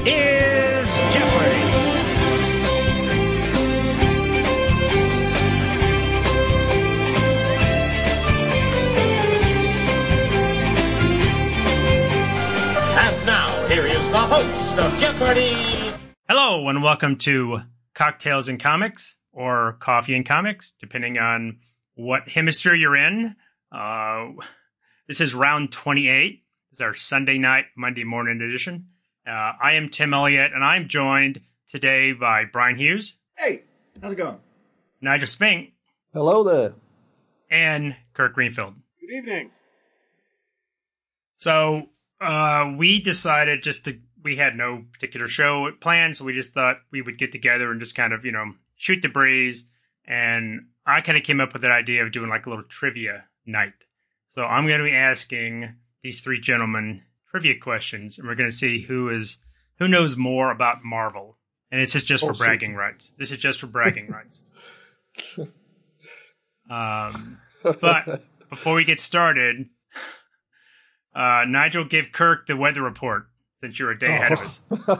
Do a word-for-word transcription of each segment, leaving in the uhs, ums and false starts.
is Jeopardy! And now, here is the host of Jeopardy! Hello, and welcome to Cocktails and Comics, or Coffee and Comics, depending on what hemisphere you're in. Uh, this is round twenty-eight. This is our Sunday night, Monday morning edition. Uh, I am Tim Elliott, and I'm joined today by Brian Hughes. Hey, how's it going? Nigel Spink. Hello there. And Kirk Greenfield. Good evening. So, uh, we decided just to, we had no particular show planned, so we just thought we would get together and just kind of, you know, shoot the breeze. And I kind of came up with that idea of doing like a little trivia night. So I'm going to be asking these three gentlemen trivia questions, and we're going to see who is who knows more about Marvel. And this is just for bragging rights. This is just for bragging rights. Um, but before we get started, uh, Nigel, give Kirk the weather report since you're a day ahead of us.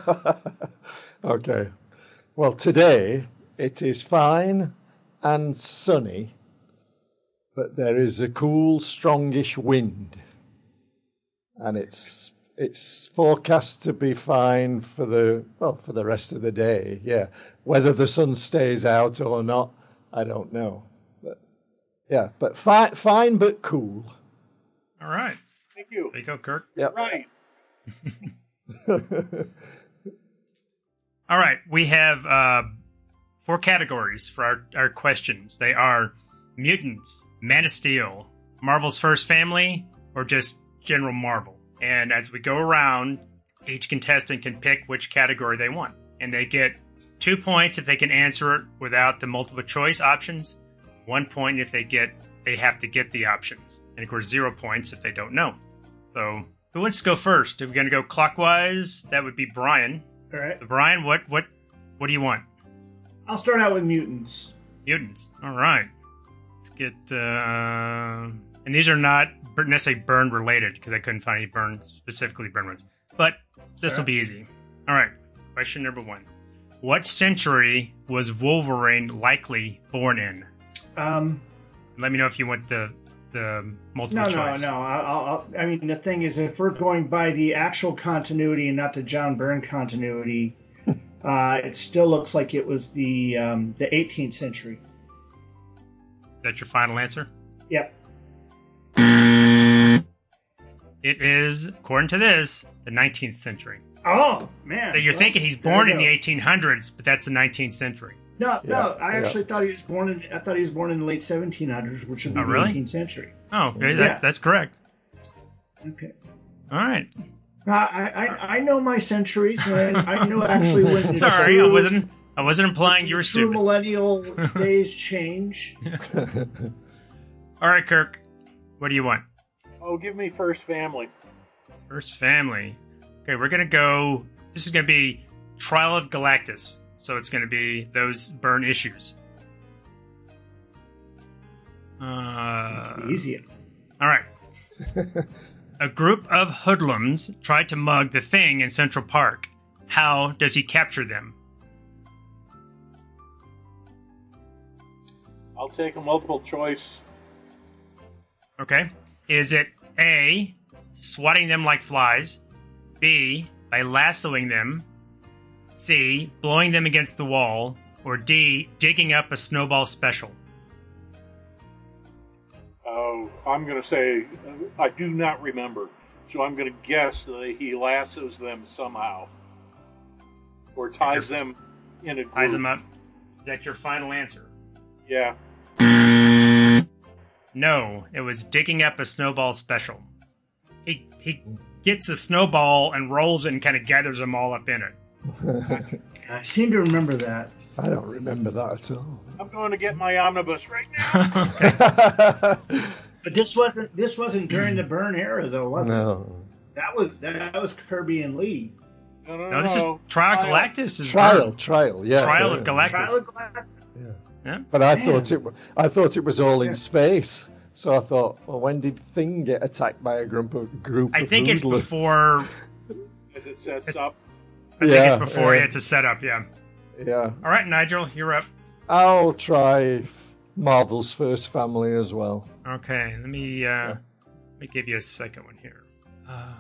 Okay. Well, today it is fine and sunny, but there is a cool, strongish wind. And it's it's forecast to be fine for the well for the rest of the day. Yeah, whether the sun stays out or not, I don't know. But yeah, but fine, fine but cool. All right. Thank you. There you go, Kirk. Yep. Right. All right. We have uh, four categories for our, our questions. They are mutants, Man of Steel, Marvel's First Family, or just general Marvel. And as we go around, each contestant can pick which category they want. And they get two points if they can answer it without the multiple choice options. One point if they get they have to get the options. And of course, zero points if they don't know. So who wants to go first? If we're going to go clockwise, that would be Brian. All right. So Brian, what what what do you want? I'll start out with mutants. Mutants. All right. Let's get... Uh... And these are not necessarily burn related because I couldn't find any burn, specifically burn ones. But this will Sure. be easy. All right. Question number one. What century was Wolverine likely born in? Um, Let me know if you want the the multiple no, no, choice. no. I'll, I'll, I mean, the thing is, if we're going by the actual continuity and not the John Byrne continuity, uh, it still looks like it was the um, the eighteenth century. That's your final answer? Yep. It is, according to this, the nineteenth century. Oh man! So you're Well, thinking he's there born you in the go. eighteen hundreds, but that's the nineteenth century. No, Yeah, no. I yeah. actually thought he was born in. I thought he was born in the late seventeen hundreds, which would be Oh, really? the eighteenth century. Oh, okay, Yeah. that, that's correct. Okay. All right. I I, I know my centuries, and I know actually when the Sorry, I true- wasn't. I wasn't implying you were true stupid. millennial days change. All right, Kirk. What do you want? Oh, give me First Family. First Family. Okay, we're gonna go. This is gonna be Trial of Galactus. So it's gonna be those burn issues. Uh, Easy. all right. A group of hoodlums tried to mug the Thing in Central Park. How does he capture them? I'll take a multiple choice. Okay. Is it A, swatting them like flies, B, by lassoing them, C, blowing them against the wall, or D, digging up a snowball special? Oh, I'm going to say uh, I do not remember, so I'm going to guess that he lassos them somehow, or ties them in a group. Ties them up. Is that your final answer? Yeah. No, it was digging up a snowball special. He he gets a snowball and rolls it and kind of gathers them all up in it. I seem to remember that. I don't remember that at all. I'm going to get my omnibus right now. But this wasn't this wasn't during the Byrne era, though, was it? No. That was that was Kirby and Lee. No, no, no. No, this is no. Trial of Galactus. Is Trial, trial, yeah. Trial yeah. of Galactus. Trial of Galactus. Yeah. Yeah. But I Man. thought it. wa- I thought it was all in Yeah. space. So I thought, well, when did Thing get attacked by a group of group I of think it's hoodlums? before. As it sets up. I Yeah, think it's before. yeah. Yeah, it's a setup. Yeah. Yeah. All right, Nigel, you're up. I'll try Marvel's First Family as well. Okay, let me uh, let me give you a second one here. Uh,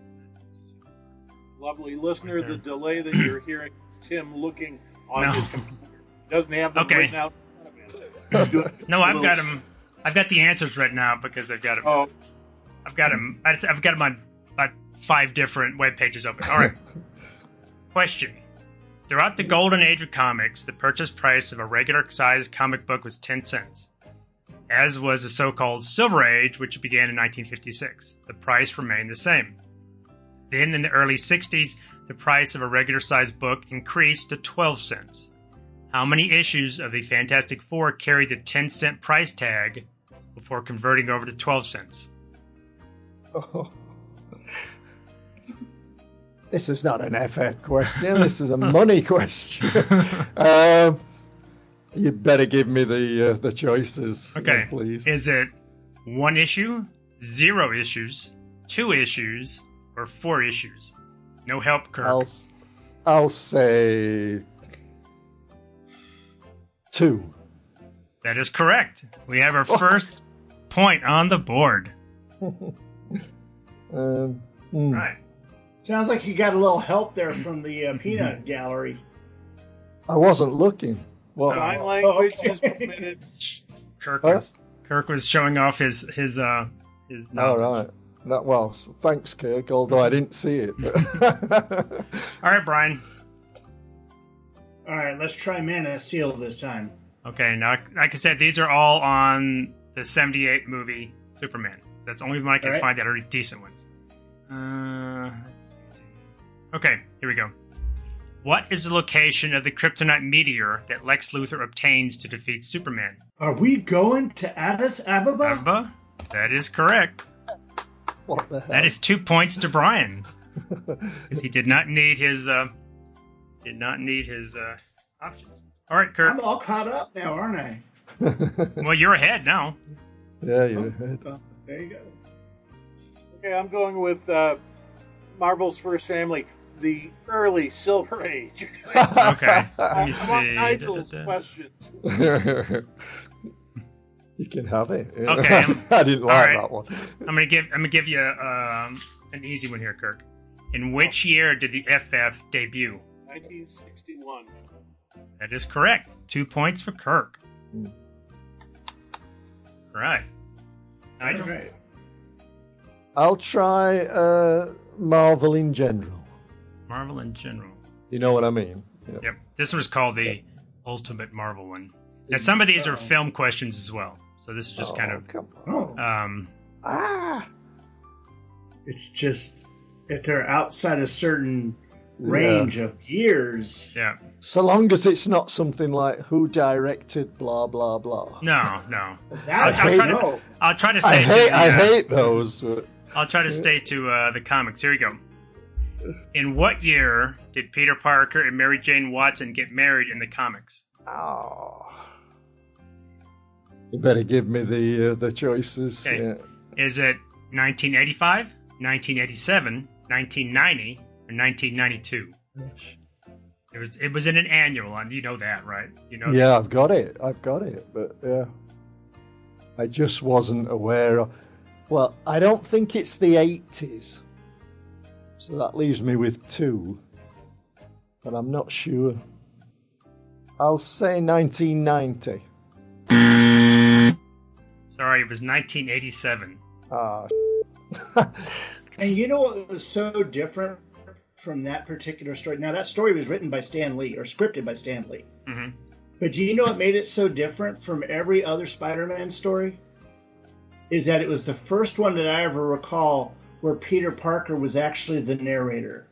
Lovely listener, Okay. the delay that you're hearing is Tim looking on No. his computer. He doesn't have them Okay. written out in front of him. He's doing no, a I've little- got them. I've got the answers written out because I've got them. Oh, I've got them. I've got them on about five different web pages open. All right. Question. Throughout the golden age of comics, the purchase price of a regular-sized comic book was ten cents. As was the so-called Silver Age, which began in nineteen fifty-six. The price remained the same. Then, in the early sixties, the price of a regular-sized book increased to twelve cents. How many issues of the Fantastic Four carried the ten cent price tag before converting over to twelve cents? Oh. This is not an F F question. This is a money question. um, you better give me the uh, the choices, Okay. please. Is it one issue, zero issues, two issues, or four issues? No help, Kirk. I'll s- I'll say two. That is correct. We have our first point on the board. Um, hmm. Right. Sounds like you got a little help there from the uh, peanut gallery. I wasn't looking. Well, sign language okay. is permitted. Kirk Huh? was Kirk was showing off his his uh his all knowledge. right. That was thanks, Kirk. Although I didn't see it. But All right, Brian. All right, let's try Man of Steel this time. Okay, now like I said, these are all on the seventy-eight movie Superman. That's the only one I can All right. find that are decent ones. Uh, let's see. Okay, here we go. What is the location of the kryptonite meteor that Lex Luthor obtains to defeat Superman? Are we going to Addis Ababa? Abba? That is correct. what the hell? That is two points to Brian. 'Cause he did not need his uh, did not need his uh, options. All right, Kirk. I'm all caught up now, aren't I? Well, you're ahead now. yeah, you did. Oh, there you go. Okay, I'm going with uh, Marvel's First Family, the early Silver Age. Okay. Let I me want see. Nigel's Da, da, da. questions. You can have it. Okay, I'm- I didn't like right. that one. I'm gonna give I'm gonna give you um, an easy one here, Kirk. In which year did the F F debut? nineteen sixty-one. That is correct. Two points for Kirk. Hmm. Right. Nigel? All right. I'll try uh, Marvel in general. Marvel in general. You know what I mean? Yeah. Yep. This was called the Ultimate Marvel one. Now, some of these are film questions as well. So this is just Oh, kind of come Oh, on. um, Ah, it's just if they're outside a certain range of years. yeah. so long as it's not something like who directed blah blah blah. No, no. That I I, hate- don't know. I'll try to stay. I to hate the, I uh, hate those. But I'll try to stay to uh, the comics. Here we go. In what year did Peter Parker and Mary Jane Watson get married in the comics? oh. You better give me the uh, the choices. Okay. Yeah. Is it nineteen eighty-five, nineteen eighty-seven, nineteen ninety, or nineteen ninety-two? It was it was in an annual, and you know that, right? You know. Yeah, I've got it. I've got it. But yeah, I just wasn't aware of. Well, I don't think it's the eighties, so that leaves me with two. But I'm not sure. I'll say nineteen ninety. Sorry, it was nineteen eighty-seven. Ah, And you know what was so different from that particular story? Now, that story was written by Stan Lee, or scripted by Stan Lee. hmm But do you know what made it so different from every other Spider-Man story? Is that it was the first one that I ever recall where Peter Parker was actually the narrator.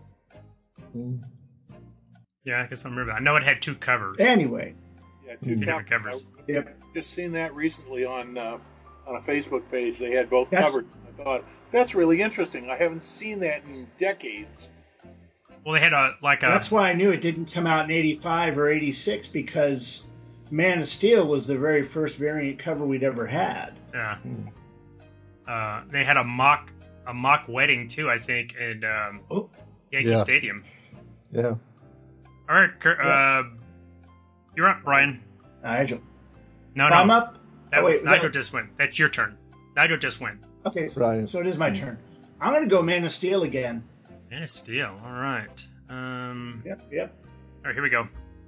Yeah, I guess I remember. I know it had two covers. Anyway, Yeah, two Two covers. different covers. I yep. just seen that recently on uh, on a Facebook page. They had both That's- covered. I thought that's really interesting. I haven't seen that in decades. Well, they had a like a That's why I knew it didn't come out in eighty-five or eighty-six, because Man of Steel was the very first variant cover we'd ever had. yeah. Uh, they had a mock a mock wedding too, I think, in um, Oh, Yankee Yeah. Stadium. Yeah. All right, Kurt, uh, you're up, Brian. Nigel. No, Oh, no. I'm up. That Oh, was wait, Nigel that- just went. That's your turn. Nigel just went. Okay, so, Right. so it is my turn. I'm going to go Man of Steel again. Man of Steel. All right. Um, Yep, yep. all right, here we go.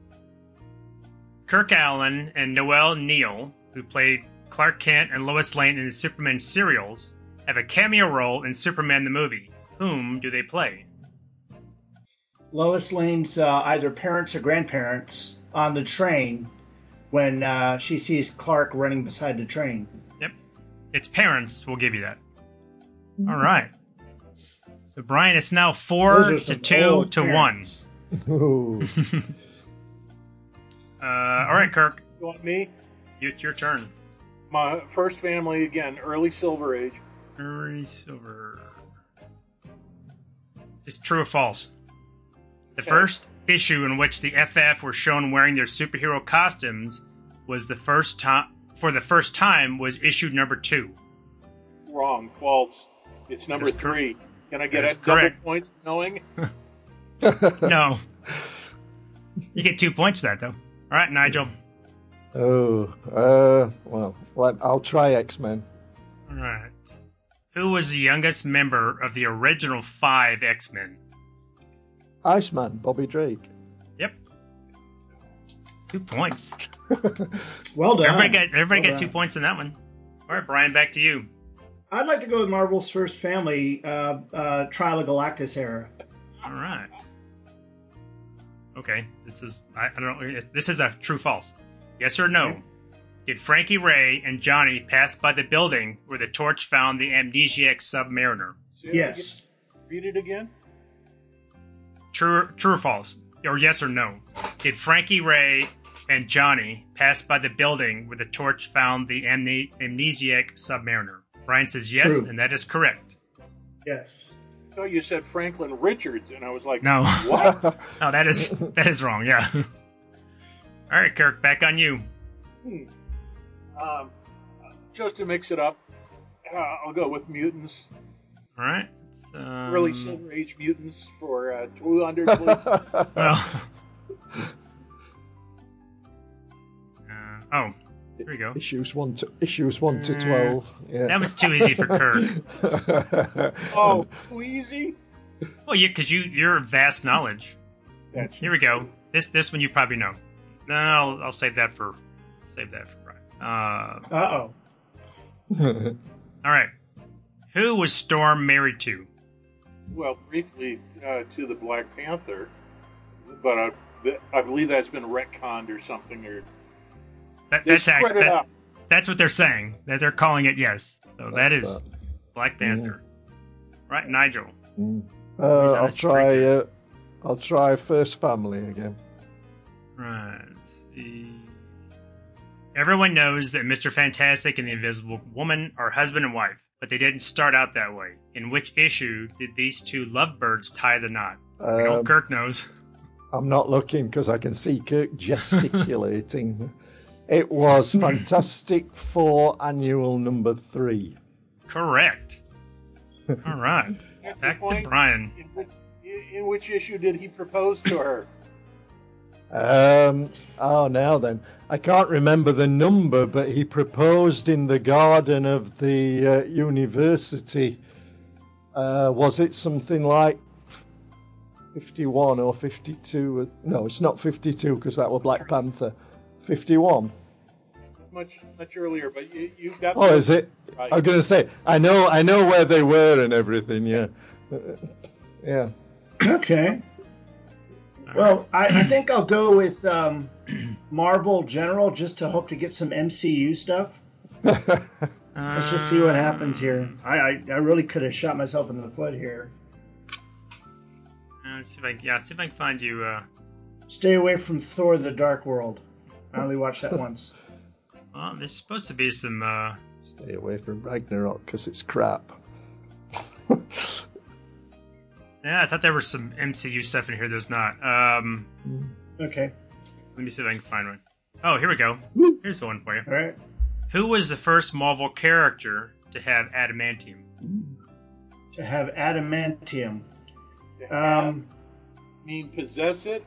Kirk Allen and Noel Neal, who played Clark Kent and Lois Lane in the Superman serials, have a cameo role in Superman the movie. Whom do they play? Lois Lane's uh, either parents or grandparents on the train when uh, she sees Clark running beside the train. Yep. Its parents will give you that. All right. So, Brian, it's now four Those are to some two old to parents. Ooh. one. uh, all right, Kirk. You want me? It's your turn. My first family, again, early Silver Age. Early Silver. Just true or false? The Okay. first issue in which the F F were shown wearing their superhero costumes was the first time for the first time was issue number two. Wrong. False. It's number That is cor- three. Can I get that is a double correct. points knowing? No. You get two points for that, though. All right, Nigel. Oh, uh, well, let, I'll try X-Men. All right. Who was the youngest member of the original five X-Men? Iceman, Bobby Drake. Yep. Two points. Well done. Everybody got everybody Well got two done. points in that one. All right, Brian, back to you. I'd like to go with Marvel's first family, uh, uh, Trial of Galactus era. All right. Okay, this is I, I don't know. This is a true false. Yes or no? Did Frankie Ray and Johnny pass by the building where the Torch found the amnesiac Submariner? Say it Yes. again. Read it again. True, true or false? Or yes or no? Did Frankie Ray and Johnny pass by the building where the Torch found the amne- amnesiac Submariner? Brian says yes, True. and that is correct. Yes. I thought you said Franklin Richards, and I was like, No. what? No, that is that is wrong. Yeah. All right, Kirk, back on you. Hmm. Um, just to mix it up, uh, I'll go with mutants. All right. It's, um, Early Silver Age mutants for uh, two hundred. please. Well. Uh, oh, here we go. Issues one to issues one to Uh, twelve. Yeah. That was too easy for Kirk. Oh, too easy? Well, yeah, because you you're vast knowledge. That's Here we go. This this one you probably know. No, I'll, I'll save that for save that for Brian. Uh, Uh-oh. all right. Who was Storm married to? Well, briefly uh, to the Black Panther, but uh, th- I believe that's been retconned or something. Or That, they that's spread act, it that's, out. that's what they're saying. That they're calling it yes. So that That's is that. Black Panther. Right, Nigel. Mm. He's Uh, on I'll a streak try. here. Uh, I'll try First Family again. Right. Let's see. Everyone knows that Mister Fantastic and the Invisible Woman are husband and wife, but they didn't start out that way. In which issue did these two lovebirds tie the knot? I know Um, Kirk knows. I'm not looking because I can see Kirk gesticulating. It was Fantastic Four Annual Number Three. Correct. All right. That's the Back to point. Brian. In which, in which issue did he propose to her? Um, oh, now then. I can't remember the number, but he proposed in the garden of the uh, university. Uh, was it something like fifty-one or fifty-two? No, it's not fifty-two because that was Black Panther. fifty-one. Much much earlier, but you you got. Oh, is it? Right. I'm gonna say I know I know where they were and everything. Yeah, Uh, yeah. Okay. Well, I, I think I'll go with um, Marvel General just to hope to get some M C U stuff. Let's just see what happens here. I, I, I really could have shot myself in the foot here. Uh, let's see if I, yeah, see if I can find you. Uh, Stay away from Thor: The Dark World. I only watched that once. well, there's supposed to be some. Uh, Stay away from Ragnarok because it's crap. yeah, I thought there was some M C U stuff in here. There's not. Um, Okay. let me see if I can find one. Oh, here we go. Here's the one for you. All right. Who was the first Marvel character to have adamantium? To have adamantium. To have Um, mean possess it?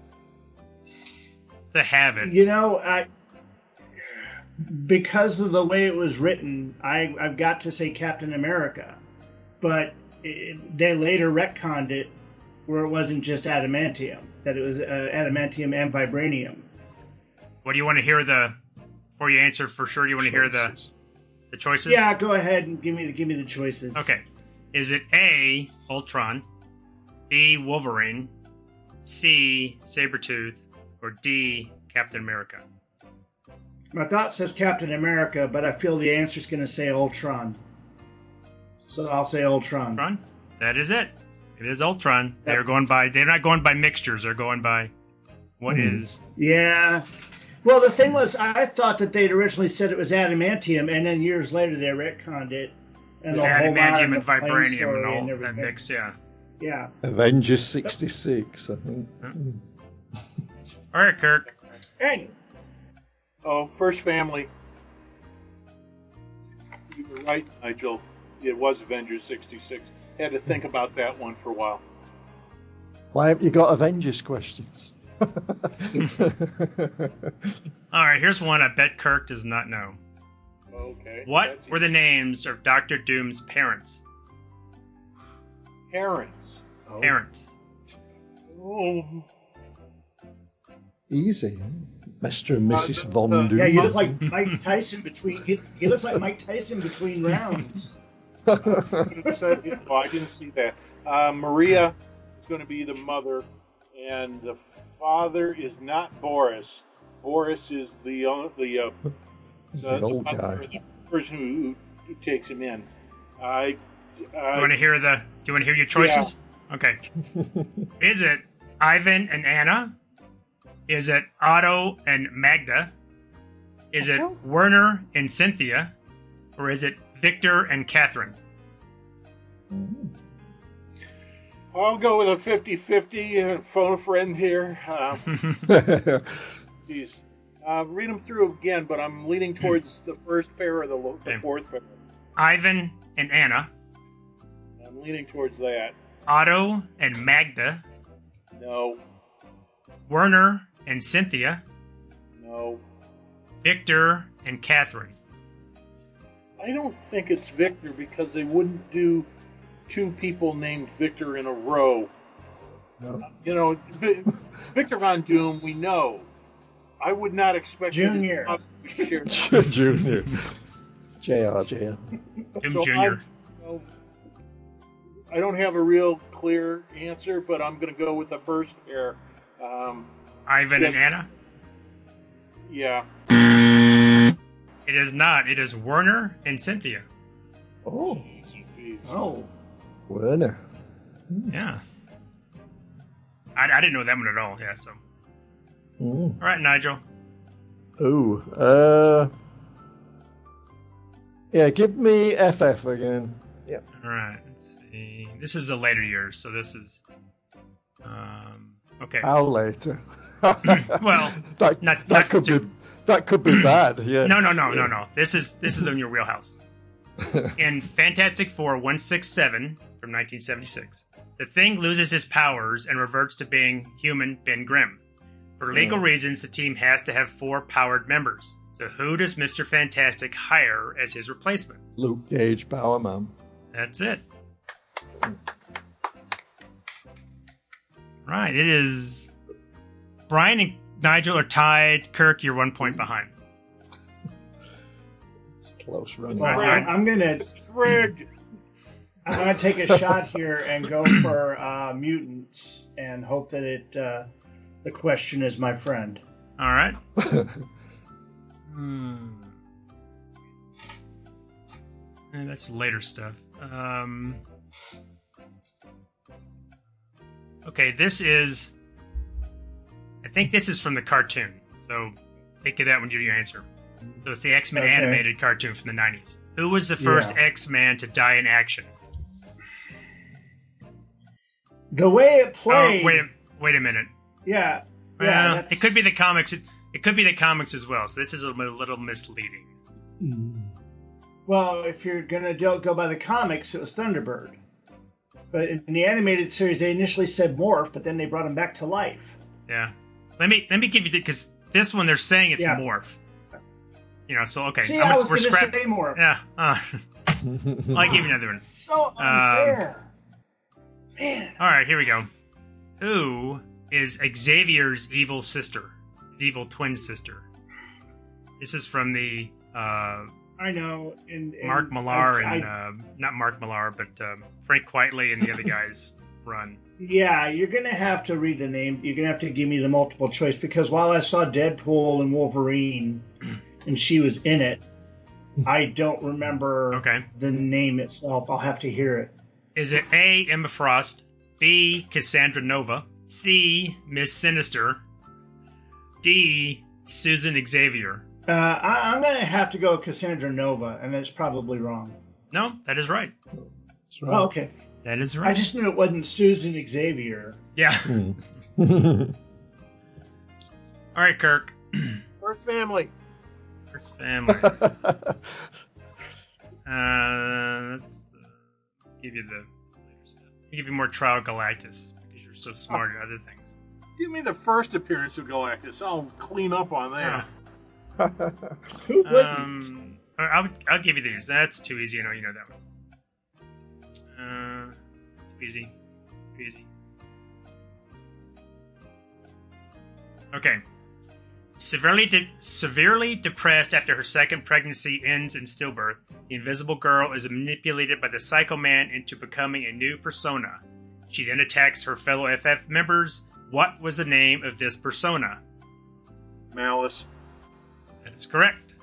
To have it. You know, I because of the way it was written, I, I've got to say Captain America. But it, they later retconned it where it wasn't just adamantium, that it was uh, adamantium and vibranium. What do you want to hear the... Before you answer for sure, do you want to hear the the choices? Yeah, go ahead and give me the, give me the choices. Okay. Is it A, Ultron, B, Wolverine, C, Sabretooth, or D, Captain America? My thought says Captain America, but I feel the answer's going to say Ultron. So I'll say Ultron. Ultron? That is it. It is Ultron. They're going by... They're not going by mixtures. They're going by what mm. is. Yeah. Well, the thing was, I thought that they'd originally said it was adamantium, and then years later they retconned it. And it was adamantium and vibranium and all and that mix, yeah. Yeah. Avengers sixty-six, I think. Mm. All right, Kirk. Hey. Oh, First Family. You were right, Nigel. It was Avengers sixty-six. Had to think about that one for a while. Why haven't you got Avengers questions? All right, here's one I bet Kirk does not know. Okay. What were the names of Doctor Doom's parents? Parents. Oh. Parents. Oh. Easy. Mister and Missus Uh, Von uh, Doom. Yeah, you look like Mike Tyson between. He, he looks like Mike Tyson between rounds. uh, oh, I didn't see that. Uh, Maria is going to be the mother, and the father is not Boris. Boris is the uh, the, uh, the, the old the, guy, the person who, who takes him in. I. Uh, you want to hear the? Do you want to hear your choices? Yeah. Okay. Is it Ivan and Anna? Is it Otto and Magda? Is it Werner and Cynthia? Or is it Victor and Catherine? I'll go with a fifty-fifty uh, phone friend here. Uh, geez. Uh, read them through again, but I'm leaning towards the first pair or the, the okay. fourth pair. Ivan and Anna. I'm leaning towards that. Otto and Magda. No. Werner and Cynthia. No. Victor and Catherine. I don't think it's Victor because they wouldn't do two people named Victor in a row. No. You know, v- Victor Von Doom, we know. I would not expect Junior. Junior. J R, J R. Doom so Junior. I, you know, I don't have a real clear answer, but I'm going to go with the first pair. Um, Ivan and Anna? Yeah. It is not. It is Werner and Cynthia. Oh. Oh. Werner. Yeah. I, I didn't know that one at all. Yeah, so. Mm. All right, Nigel. Ooh. Uh. Yeah, give me F F again. Yeah. All right. Let's see. This is the later years, so this is. Um. Okay. How later? Well, that, not, that not could too... be that could be bad. Yeah. No, no, no, yeah. no, no. This is this is in your wheelhouse. In Fantastic Four one sixty-seven from nineteen seventy-six, the Thing loses his powers and reverts to being human Ben Grimm. For legal yeah. reasons, the team has to have four powered members. So who does Mister Fantastic hire as his replacement? Luke Cage, Power Man. That's it. Right, it is. Brian and Nigel are tied. Kirk, you're one point behind. It's close running. Well, I'm, I'm gonna. It's rigged. I'm gonna take a shot here and go for uh, mutants and hope that it. Uh, the question is my friend. All right. hmm. And that's later stuff. Um. Okay, this is... I think this is from the cartoon. So think of that when you do your answer. So it's the X-Men okay. animated cartoon from the nineties. Who was the first yeah. X-Man to die in action? The way it played... Oh, wait, wait a minute. Yeah. yeah well, it could be the comics. It, it could be the comics as well. So this is a little misleading. Well, if you're going to go by the comics, it was Thunderbird. But in the animated series, they initially said morph, but then they brought him back to life. Yeah. Let me let me give you the because this one they're saying it's Yeah. morph. You know, so okay. See, I'm I gonna- was we're going to scrap- say morph. Yeah. Uh, I'll give you another one. So unfair. Man. All right, here we go. Who is Xavier's evil sister? His evil twin sister. This is from the uh, I know. And, and Mark Millar I- and I- uh, not Mark Millar, but um, Frank Quitely and the other guys run. Yeah, you're going to have to read the name. You're going to have to give me the multiple choice because while I saw Deadpool and Wolverine and she was in it, I don't remember Okay. the name itself. I'll have to hear it. Is it A. Emma Frost, B. Cassandra Nova, C. Miss Sinister, D. Susan Xavier? Uh, I, I'm going to have to go Cassandra Nova, and it's probably wrong. No, that is right. That's right. Oh, okay. That is I right. just knew it wasn't Susan Xavier. Yeah. Mm. All right, Kirk. First family. Kirk's family. Uh, let's uh, give you the. I'll give you more Trial Galactus because you're so smart at other things. Give me the first appearance of Galactus. I'll clean up on that. Who wouldn't? Um, I'll I'll give you these. That's too easy. You know, you know that one. Uh, too easy. Too easy. Okay. Severely de- severely depressed after her second pregnancy ends in stillbirth, the Invisible Girl is manipulated by the Psycho Man into becoming a new persona. She then attacks her fellow F F members. What was the name of this persona? Malice. That is correct.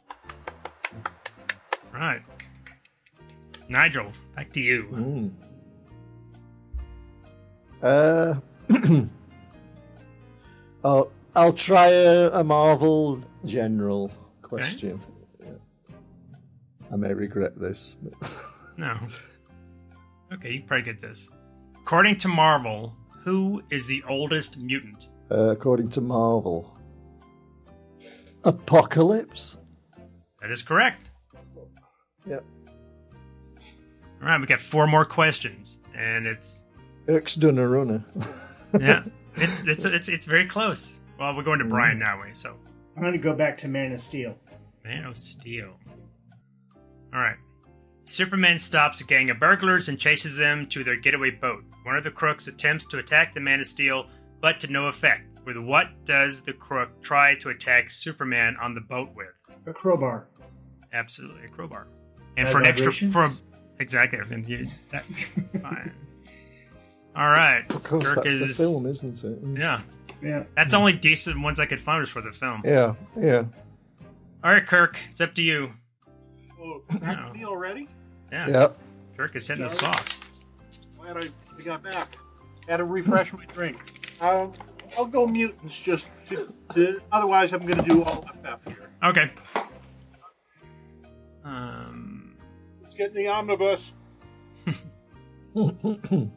Right. Nigel, back to you. Mm. Uh, oh, I'll try a, a Marvel general question. Yeah. I may regret this. But No. Okay, you can probably get this. According to Marvel, who is the oldest mutant? uh, according to Marvel, Apocalypse. That is correct. Yep. All right, we got four more questions, and it's Exdunner Runner. yeah, it's it's it's it's very close. Well, we're going to Brian now, way so. I'm going to go back to Man of Steel. Man of Steel. All right. Superman stops a gang of burglars and chases them to their getaway boat. One of the crooks attempts to attack the Man of Steel, but to no effect. With what does the crook try to attack Superman on the boat with? A crowbar. Absolutely, a crowbar. And Bad for an extra, vibrations? for a, exactly, I was gonna use that. Fine. All right, Of course, Kirk that's is the film, isn't it? yeah. Yeah. That's only decent ones I could find was for the film. Yeah, yeah. All right, Kirk, it's up to you. Oh, back to me already? Yeah, Yeah. Kirk is hitting the Sorry. sauce. Glad I, I got back. Had to refresh my drink. Um, I'll go mutants just to, to otherwise I'm going to do all F F here. Okay. Um. Let's get in the omnibus. Oh.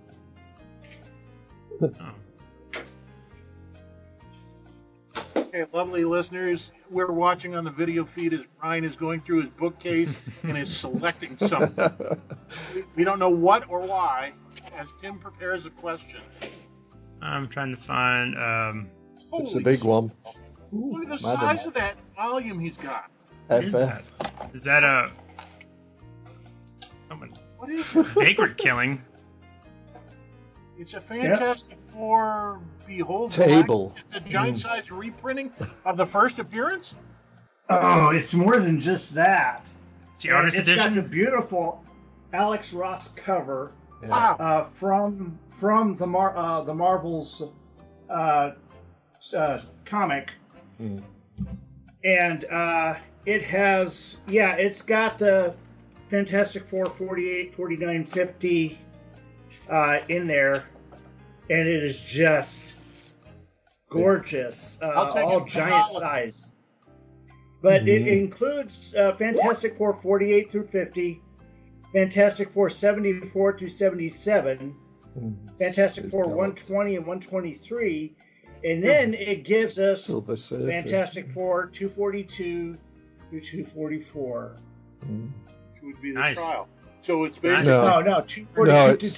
Okay, lovely listeners, we're watching on the video feed as Brian is going through his bookcase and is selecting something. We, we don't know what or why as Tim prepares a question. I'm trying to find. Um. It's a Holy big one. Look at the Madam. size of that volume he's got. What is F that? F. Is that a? Someone What is it? vagrant killing? It's a Fantastic Four Behold Table. Black. It's a giant size reprinting of the first appearance? Oh, it's more than just that. It's the artist It's edition. got the beautiful Alex Ross cover Yeah. Wow. uh, from from the Mar- uh, the Marvel's uh, uh, comic, Mm. and uh, it has yeah, it's got the Fantastic Four forty-eight, forty-nine, fifty uh, in there, and it is just gorgeous, uh, I'll take all it for giant Holland. size. But it Mhm. includes uh, Fantastic Four forty-eight through fifty, Fantastic Four seventy-four through seventy-seven, Mm. Fantastic It's Four dark. one twenty and one twenty-three, and then it gives us Silver Surfer. Fantastic Four two forty-two through two forty-four. Mm. Which would be the Nice. trial. So it's basically No. No, no, two forty-two No, to it's- two.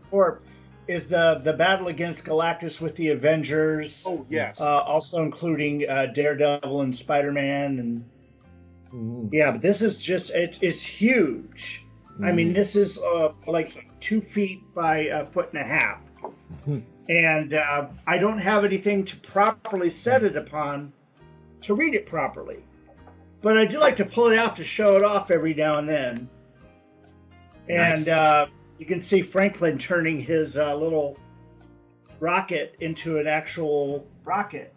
before, is the the battle against Galactus with the Avengers. Oh yes. Uh, also including uh, Daredevil and Spider-Man, and Mm. yeah, but this is just it, it's huge. I mean, this is uh, like two feet by a foot and a half, and uh, I don't have anything to properly set it upon to read it properly. But I do like to pull it out to show it off every now and then. And Nice. uh, you can see Franklin turning his uh, little rocket into an actual rocket.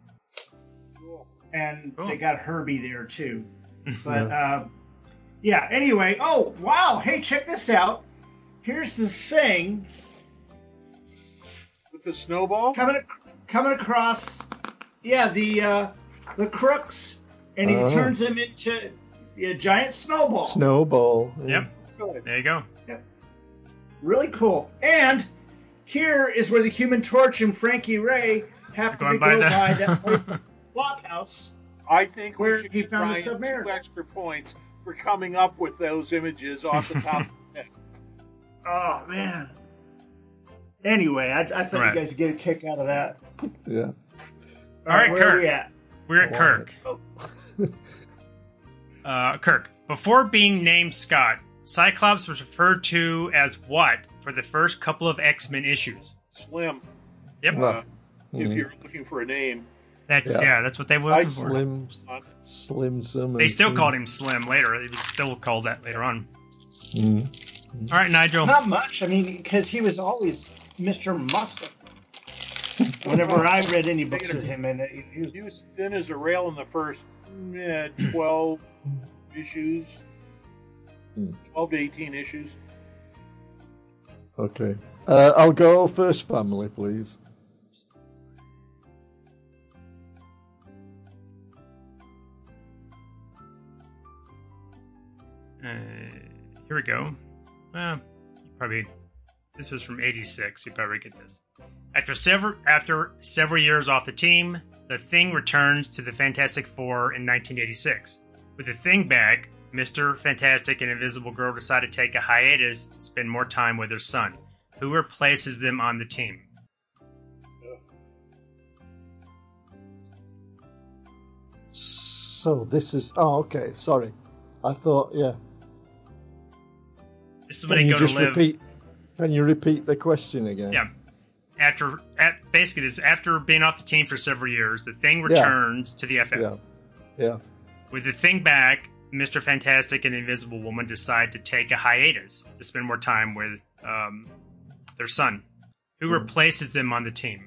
And Cool. they got Herbie there too. But uh, yeah, anyway. Oh, wow. Hey, check this out. Here's the thing With the snowball. coming ac- coming across. Yeah, the uh, the crooks, and he Ah. turns them into a giant snowball. Snowball. yeah. Yep. Good. There you go. Really cool. And here is where the Human Torch and Frankie Ray happen Going to by go the- by that place, Flophouse. I think Where we should he give found the Ryan submariner. two extra points for coming up with those images off the top of his head. Oh man. Anyway, I, I thought Right. you guys would get a kick out of that. Yeah. All right, where Kurt. are we at? We're at I Kirk. like Uh, Kirk. Before being named Scott, Cyclops was referred to as what for the first couple of X-Men issues? Slim. Yep. Well, Uh, if Mhm. you're looking for a name. That's yeah. Yeah. that's what they were. I looking for. Slim, Slim Summers. They still called him Slim later. He was still called that later on. Mm. All right, Nigel. Not much. I mean, because he was always Mister Muscle. Whenever I read any books with him, and it, he was, He was thin as a rail in the first eh, twelve issues. Hmm. twelve to eighteen issues. Okay. Uh, I'll go first family, please. Uh, here we go. Uh, you probably this is from eighty-six. You probably get this. After several after several years off the team, the Thing returns to the Fantastic Four in nineteen eighty-six. With the Thing back, Mister Fantastic and Invisible Girl decide to take a hiatus to spend more time with their son, who replaces them on the team. So this is. Oh, okay. Sorry. I thought. Yeah. This is when Can they you go to just live. repeat? Can you repeat the question again? Yeah. After at, basically this after being off the team for several years, the Thing returns to the F F. Yeah. Yeah. With the Thing back, Mister Fantastic and the Invisible Woman decide to take a hiatus to spend more time with um, their son, who Hmm. replaces them on the team.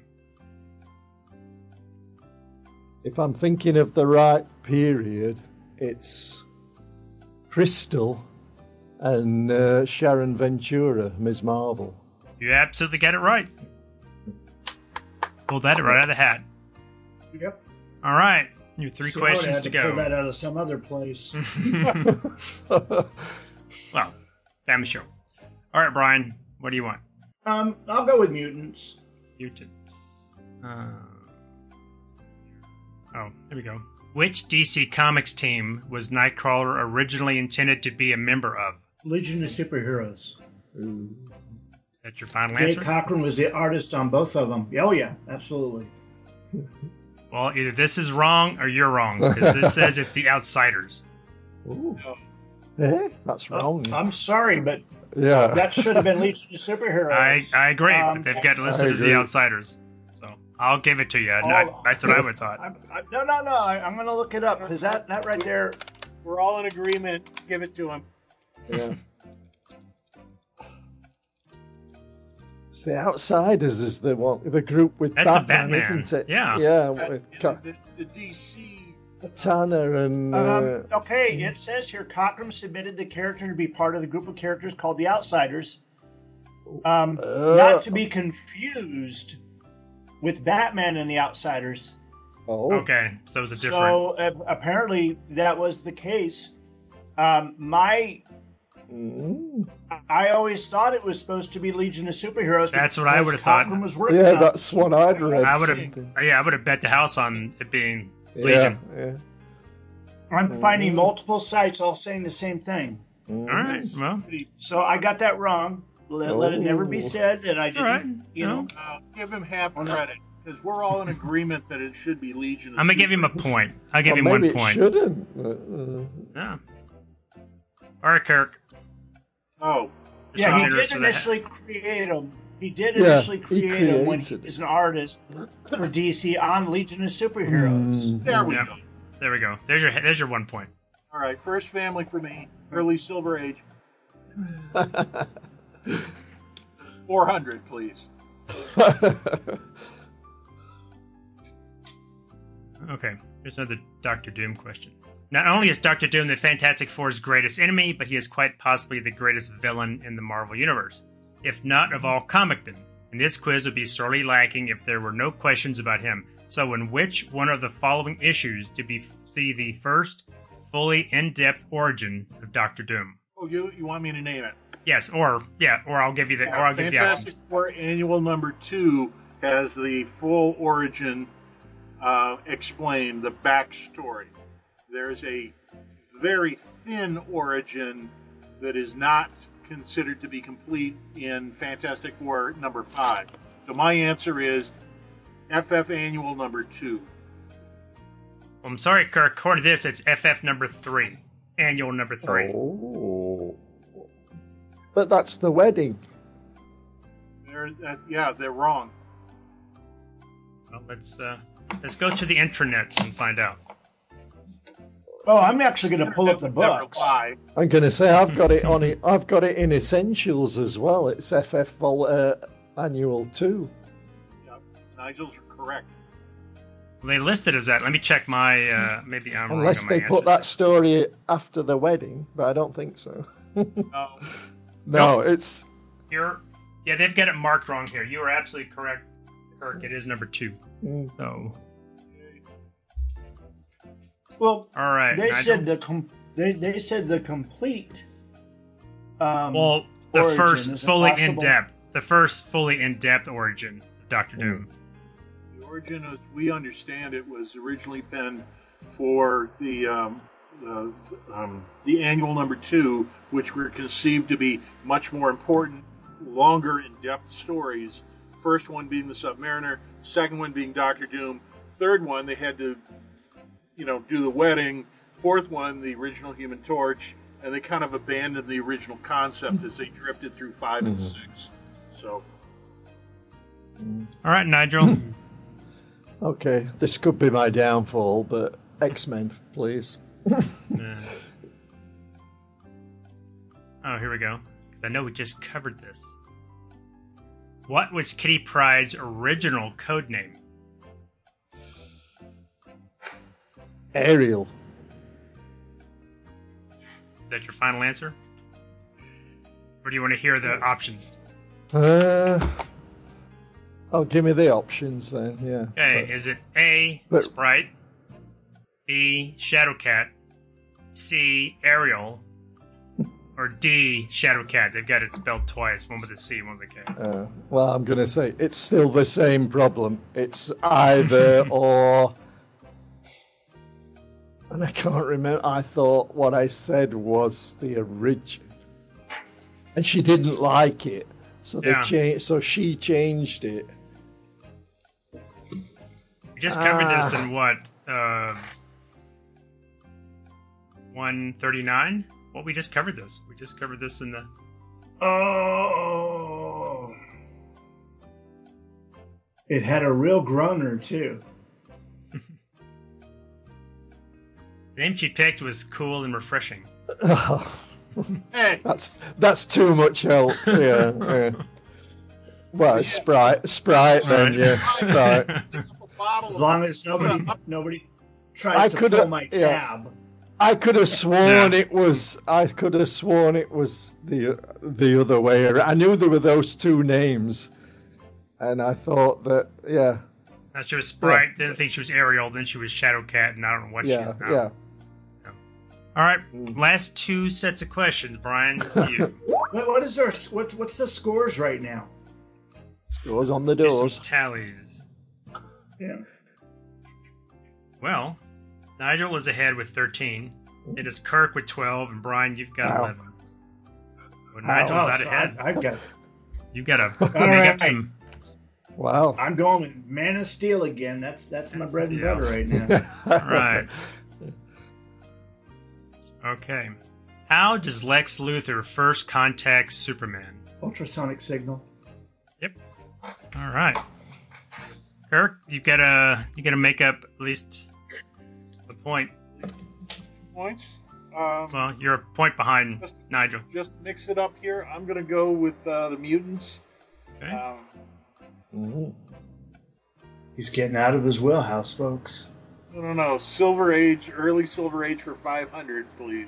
If I'm thinking of the right period, it's Crystal and uh, Sharon Ventura, Miz Marvel. You absolutely got it right. Pulled that right out of the hat. yep. All right, your three So I would've questions had to Pull go. that out of some other place. Well, family show. All right, Brian, what do you want? um, I'll go with mutants. Mutants. Uh, oh, here we go. Which D C Comics team was Nightcrawler originally intended to be a member of? Legion of Superheroes. That's your final Dave answer? Cochran was the artist on both of them. Oh yeah, absolutely. Well, either this is wrong or you're wrong, because this says it's the Outsiders. Ooh. No. Eh? That's wrong. I'm sorry, but yeah. that should have been Legion of I, Superheroes. I agree, Um, but they've got listed I as the agree. Outsiders. So I'll give it to you. I- Oh. that's what I would have thought. I'm, I, no, no, no. I, I'm going to look it up because that, that right there. We're all in agreement. Give it to him. yeah. It's the Outsiders is the one, the group with That's a Batman, Batman. isn't it? Yeah. Yeah. Uh, With the, Ca- the, the D C. Tanner and. Uh, Um, okay, it says here Cochran submitted the character to be part of the group of characters called the Outsiders. Um, Uh. not to be confused with Batman and the Outsiders. oh. Okay, so it was a different. So uh, apparently that was the case. Um, my, Mm. I always thought it was supposed to be Legion of Superheroes. That's what I because would've thought. Cochran was working Yeah, on it. that's what I'd read. I would something. have, yeah, I would have bet the house on it being Yeah, Legion. yeah. I'm finding Mhm. multiple sites all saying the same thing. Mhm. All right, well, So I got that wrong. Let, let it never be Oh. said that I didn't, All right. you know. Uh, give him half Oh, no. credit because we're all in agreement that it should be Legion. of I'm gonna give him a Super. point. I'll give Or him maybe one it point. shouldn't. Uh, Yeah. All right, Kirk. Oh, Yeah, he generous did with that. initially create them. He did Yeah, initially he create them when he created was an artist for D C on Legion of Superheroes. mm, there we Yep. go. There we go. There's your there's your one point. All right, first family for me, early Silver Age. four hundred, please. Okay. Here's another Doctor Doom question. Not only is Doctor Doom the Fantastic Four's greatest enemy, but he is quite possibly the greatest villain in the Marvel Universe, if not of all comicdom. And this quiz would be sorely lacking if there were no questions about him. So in which one of the following issues did we see the first fully in-depth origin of Doctor Doom? Oh, you you want me to name it? Yes, or yeah, or I'll give you the or I'll give you the Fantastic options. Four Annual Number Two has the full origin uh, explained, the backstory. There's a very thin origin that is not considered to be complete in Fantastic Four Number Five. So my answer is F F Annual Number Two. Well, I'm sorry, Kirk. According to this, it's F F number three, annual number three. Oh. But that's the wedding. They're, uh, yeah, they're wrong. Well, let's uh, let's go to the intranets and find out. Oh, I'm actually going to pull up the Number books. Five. I'm going to say I've got it on it. I've got it in Essentials as well. It's F F Vol uh, Annual Two. Yep. Nigel's correct. Well, they listed as that. Let me check my. Uh, maybe I'm Unless wrong on they my put that answers. story after the wedding, but I don't think so. No. No, it's You're, yeah, they've got it marked wrong here. You are absolutely correct, Kirk. It is number two. mm, So, Well, all right. they Nigel. said the com- they they said the complete. Um, well, the origin. first Is it fully possible- in depth, the first fully in depth origin of Doctor Doom. The origin, as we understand it, was originally penned for the um, uh, um, the annual number two, which were conceived to be much more important, longer, in-depth stories. First one being the Submariner, second one being Doctor Doom, third one they had to, you know, do the wedding. Fourth one, the original Human Torch, and they kind of abandoned the original concept as they drifted through five and six. So. All right, Nigel. okay. This could be my downfall, but X-Men, please. Uh, oh, here we go. 'Cause I know we just covered this. What was Kitty Pryde's original code name? Ariel. Is that your final answer? Or do you want to hear the options? Uh, oh, give me the options then. Yeah. Okay, But- is it A, but- Sprite, B, Shadowcat, C, Ariel, or D, Shadowcat? They've got it spelled twice, one with a C, one with a K. Uh, well, I'm going to say it's still the same problem. It's either or. And I can't remember. I thought what I said was the original. And she didn't like it. So they Yeah. changed. So she changed it. We just covered this Ah. in what? Uh, one thirty-nine? Well, we just covered this. We just covered this in the. Oh, it had a real groaner too. The name she picked was cool and refreshing. Hey, that's that's too much help. Yeah. yeah. Well, it's Sprite, Sprite then, Right. yeah, Sprite. picks up a bottle As of- long as nobody nobody tries I to coulda- pull my yeah. tab. I could have sworn Yeah. it was. I could have sworn it was the the other way around. I knew there were those two names, and I thought that yeah, Now she was Sprite, then I think she was Ariel, then she was Shadowcat, and I don't know what she yeah, is now. yeah. All right, Mm. last two sets of questions, Brian. You What, what is our what, what's the scores right now? Scores on the do some doors. tallies. Yeah. Well, Nigel was ahead with thirteen. It is Kirk with twelve, and Brian, you've got Wow. eleven. Well, Nigel's Oh, out so ahead. I, I've got. You gotta All make right. up some. Wow. I'm going with Man of Steel again. That's that's my Man of bread and Steel. butter right now. All right. Okay. How does Lex Luthor first contact Superman? Ultrasonic signal. Yep. All right. Kirk, you gotta you gotta make up at least a point. Points. Um, Well, you're a point behind Just- Nigel. just mix it up here. I'm going to go with uh, the mutants. Okay. Um, Mhm. He's getting out of his wheelhouse, folks. I don't know. Silver Age, early Silver Age for five hundred, please.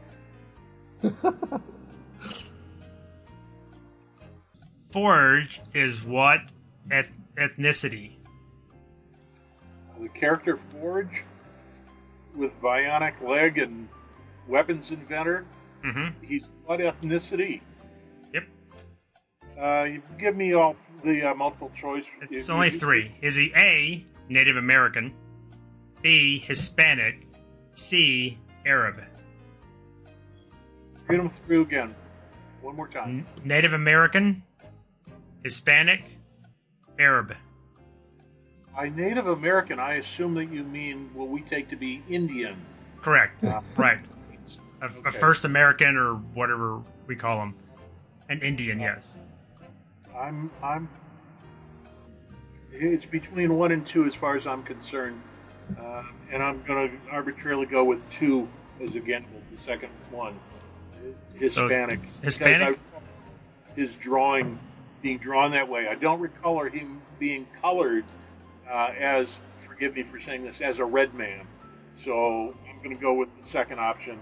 Forge is what eth- ethnicity? The character Forge, with bionic leg and weapons inventor. Mm-hmm. He's what ethnicity? Yep. Uh, you give me all the uh, multiple choice. It's You- only you- three. Is he A, Native American, B, Hispanic, C, Arab? Read them through again. One more time. N- Native American, Hispanic, Arab. By Native American, I assume that you mean what we take to be Indian. Correct. Uh, Right. A, a Okay. first American or whatever we call them. An Indian, yes. I'm I'm. It's between one and two as far as I'm concerned, uh, and I'm going to arbitrarily go with two as again the second one, Hispanic. Hispanic? Because I- his drawing being drawn that way. I don't recall him being colored uh, as. Forgive me for saying this, as a red man. So I'm going to go with the second option.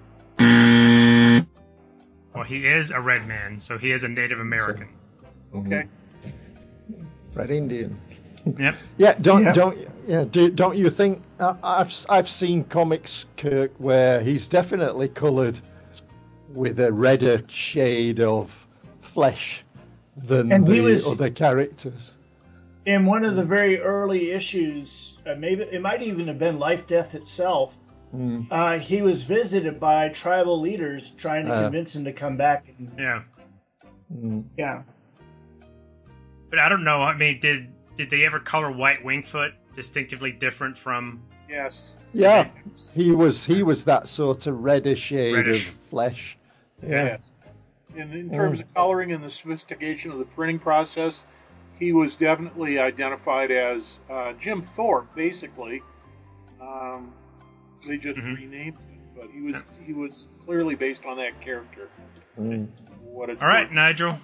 Well, he is a red man, so he is a Native American. Okay. Red Indian. Yep. Yeah, don't Yeah. don't yeah. Do, don't you think? Uh, I've I've seen comics, Kirk, where he's definitely coloured with a redder shade of flesh than And the he was- other characters. In one of the very early issues, uh, maybe it might even have been Life Death itself. Mm. Uh, he was visited by tribal leaders trying to Uh. convince him to come back. And, Yeah. Mm. yeah. But I don't know. I mean, did did they ever color White Wingfoot distinctively different from? Yes. Yeah, he was he was that sort of reddish shade Reddish. of flesh. Yeah. Yes. In, in terms of coloring and the sophistication of the printing process, he was definitely identified as uh, Jim Thorpe, basically. Um, they just Mhm. renamed him, but he was he was clearly based on that character. Mm. What it's All right, worth. Nigel.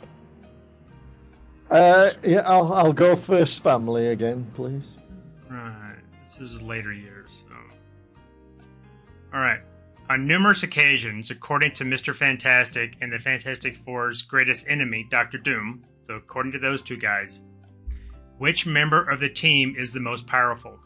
Uh, yeah, I'll I'll go first family again, please. Right. This is later years. So. All right. On numerous occasions, according to Mister Fantastic and the Fantastic Four's greatest enemy, Doctor Doom, so according to those two guys, which member of the team is the most powerful?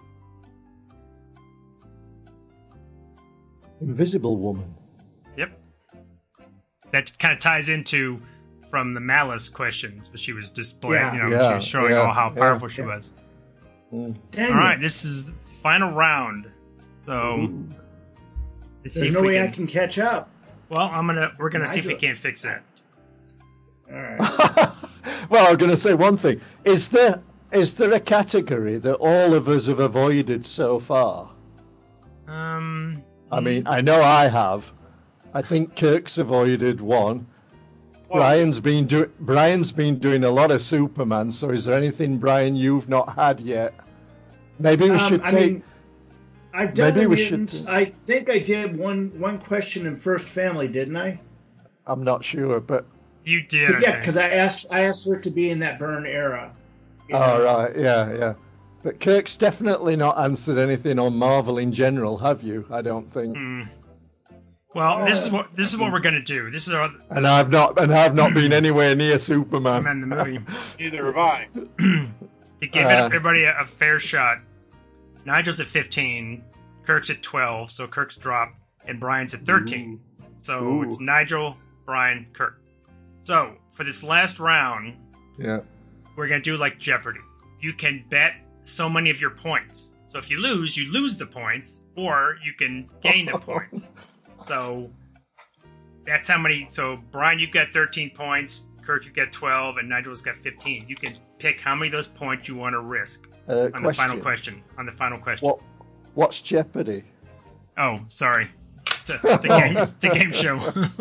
Invisible Woman. Yep. That kind of ties into from the Malice questions, but she was displaying, Yeah. you know, she Yeah, was showing yeah, all how yeah, powerful she yeah. was. Mm. Dang All it. right, this is the final round. So let's see There's if no we way can. I can catch up. Well, I'm gonna. We're gonna see if we Nigel. can't fix that. All right. Well, I'm going to say one thing. Is there is there a category that all of us have avoided so far? Um. I mean, I know I have. I think Kirk's avoided one. Well, Brian's been do- Brian's been doing a lot of Superman. So, is there anything, Brian, you've not had yet? Maybe we Um, should I take. mean, I've done maybe the we should mutants. do- I think I did one one question in First Family, didn't I? I'm not sure, but You did. I Yeah, think. because I asked I asked for it to be in that burn era. you all know. right, yeah, yeah. But Kirk's definitely not answered anything on Marvel in general, have you? I don't think. Hmm. Well, this is what this is what we're gonna do. This is our And I've not, and I've not been anywhere near Superman. in the movie neither have I. to give Uh. everybody a, a fair shot. Nigel's at fifteen, Kirk's at twelve, so Kirk's dropped, and Brian's at thirteen. So Ooh. it's Nigel, Brian, Kirk. So for this last round, Yeah. we're gonna do like Jeopardy. You can bet so many of your points. So if you lose, you lose the points, or you can gain the points. So that's how many. So, Brian, you've got thirteen points. Kirk, you've got twelve, and Nigel's got fifteen. You can pick how many of those points you want to risk Uh, on question. the final question. On the final question. What? What's Jeopardy? Oh, sorry. It's a, it's a game. It's a game show.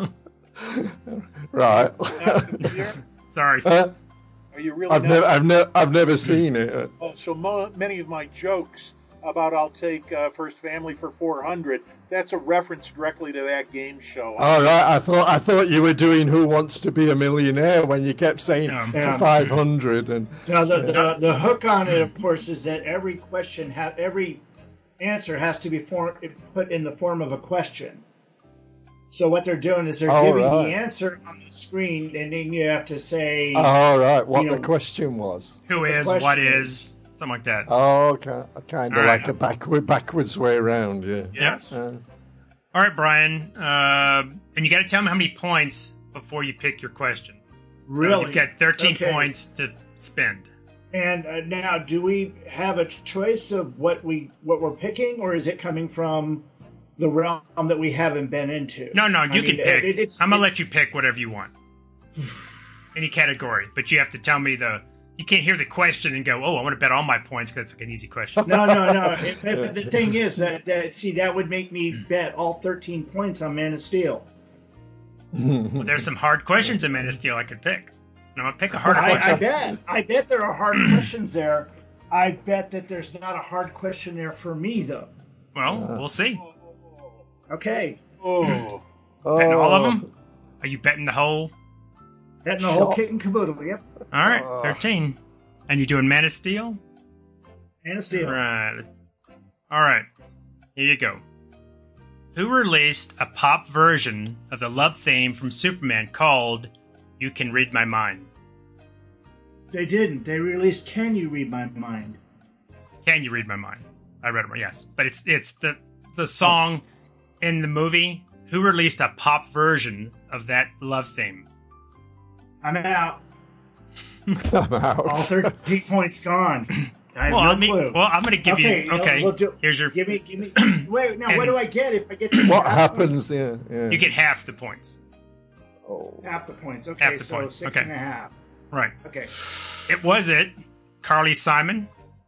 Right. Sorry. Uh, Are you really? I've not- never, I've never, I've never seen it. Oh, so mo- many of my jokes about I'll take uh, First Family for four hundred. That's a reference directly to that game show. All right. I thought, I thought you were doing Who Wants to Be a Millionaire when you kept saying Um, Yeah. five hundred and. Now the, the the hook on it, of course, is that every question, ha- every answer has to be form- put in the form of a question. So what they're doing is they're Oh, giving right. the answer on the screen, and then you have to say, All right. What You the know, question was. Who is? question What is- is? Something like that. Oh, okay. Kind of All right. like a backward, backwards way around. Yeah. Yes. Uh, All right, Brian. Uh, and you got to tell me how many points before you pick your question. really? You've got thirteen Okay. points to spend. And uh, now, do we have a choice of what we what we're picking, or is it coming from the realm that we haven't been into? No, no, I you can mean, pick. it- it's- I'm gonna let you pick whatever you want, any category. But you have to tell me the. You can't hear the question and go, "Oh, I want to bet all my points because it's like an easy question." No, no, no. It, it- the thing is that, that see that would make me bet all thirteen points on Man of Steel. Well, there's some hard questions in Man of Steel I could pick. And I'm gonna pick a harder I, I question. bet. I bet there are hard questions there. I bet that there's not a hard question there for me though. Well, we'll see. Okay, Oh, Betting all of oh. them? Are you betting the whole? betting the whole Shot. kit and caboodle. Yep, All right, Uh. thirteen. And you doing Man of Steel? Man of Steel. Right. All right. Here you go. Who released a pop version of the love theme from Superman called "You Can Read My Mind"? They didn't. They released "Can You Read My Mind?" Can you read my mind? I read it. Yes, but it's it's the the song in the movie. Who released a pop version of that love theme? I'm out. I'm out. All thirteen points gone. I have Well, no I mean, clue. well, I'm going to give Okay, you. no, Okay, we'll do- here's your. Give me, give me. Wait, now what And- do I get if I get this? What half happens? Yeah. yeah. You get half the points. Oh. points? Half the points. Okay, Half the so points, six okay. and a half. Right. Okay. It was it. Carly Simon,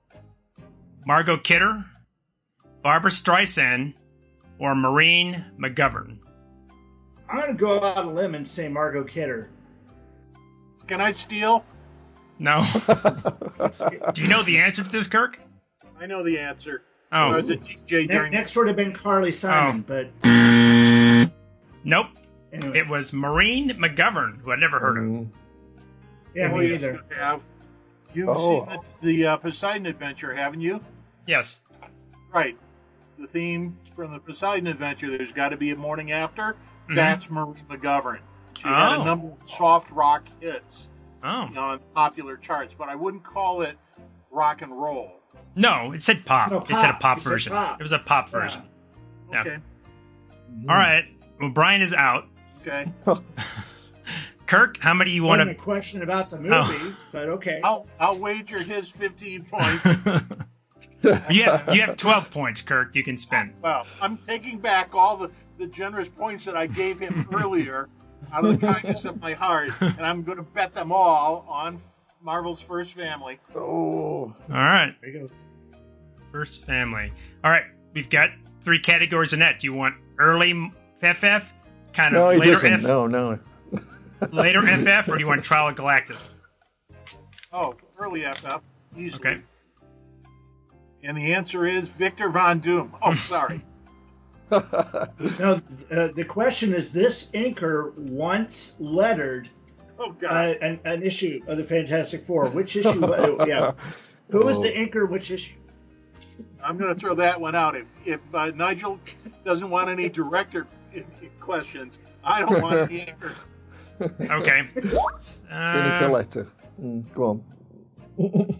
Margot Kidder, Barbara Streisand, or Maureen McGovern. I'm gonna go out on a limb and say Margot Kidder. can I steal? No. Do you know the answer to this, Kirk? I know the answer. Oh. I was a D J Ne- during. next would have been Carly Simon, Oh. but Nope. anyway. It was Maureen McGovern, who I'd never heard of. Mm. yeah, Oh, me yes, either. you have. You've Oh. seen the, the uh, Poseidon Adventure, haven't you? Yes. Right. The theme from the Poseidon Adventure, There's Got to Be a Morning After, Mhm. that's Marie McGovern. She had Oh. a number of soft rock hits Oh. on popular charts, but I wouldn't call it rock and roll. No, it said pop. No, It said a pop. pop It said version. pop. It was a pop Yeah. version. Yeah. Okay. All right. Well, Brian is out. Okay. Kirk, how many do you want Wasn't a to? question about the movie, Oh. but okay. I'll I'll wager his fifteen points. you have you have twelve points, Kirk. You can spend. Well, I'm taking back all the, the generous points that I gave him earlier out of the kindness of my heart, and I'm going to bet them all on Marvel's First Family. Oh. All right. There you go. First family. All right. We've got three categories in that. Do you want early F F, kind of No, he later doesn't. F, No, no. later F F, or do you want Trial of Galactus? Oh, early F F, easily. Okay. And the answer is Victor Von Doom. Oh, sorry. Now, uh, the question is: this inker once lettered Oh, uh, God. an, an issue of the Fantastic Four. Which issue? uh, yeah. Who was the inker? Which issue? I'm going to throw that one out. If, if uh, Nigel doesn't want any director questions, I don't want any anchor. Okay. Vinnie Uh, Coletta. Mm, go on.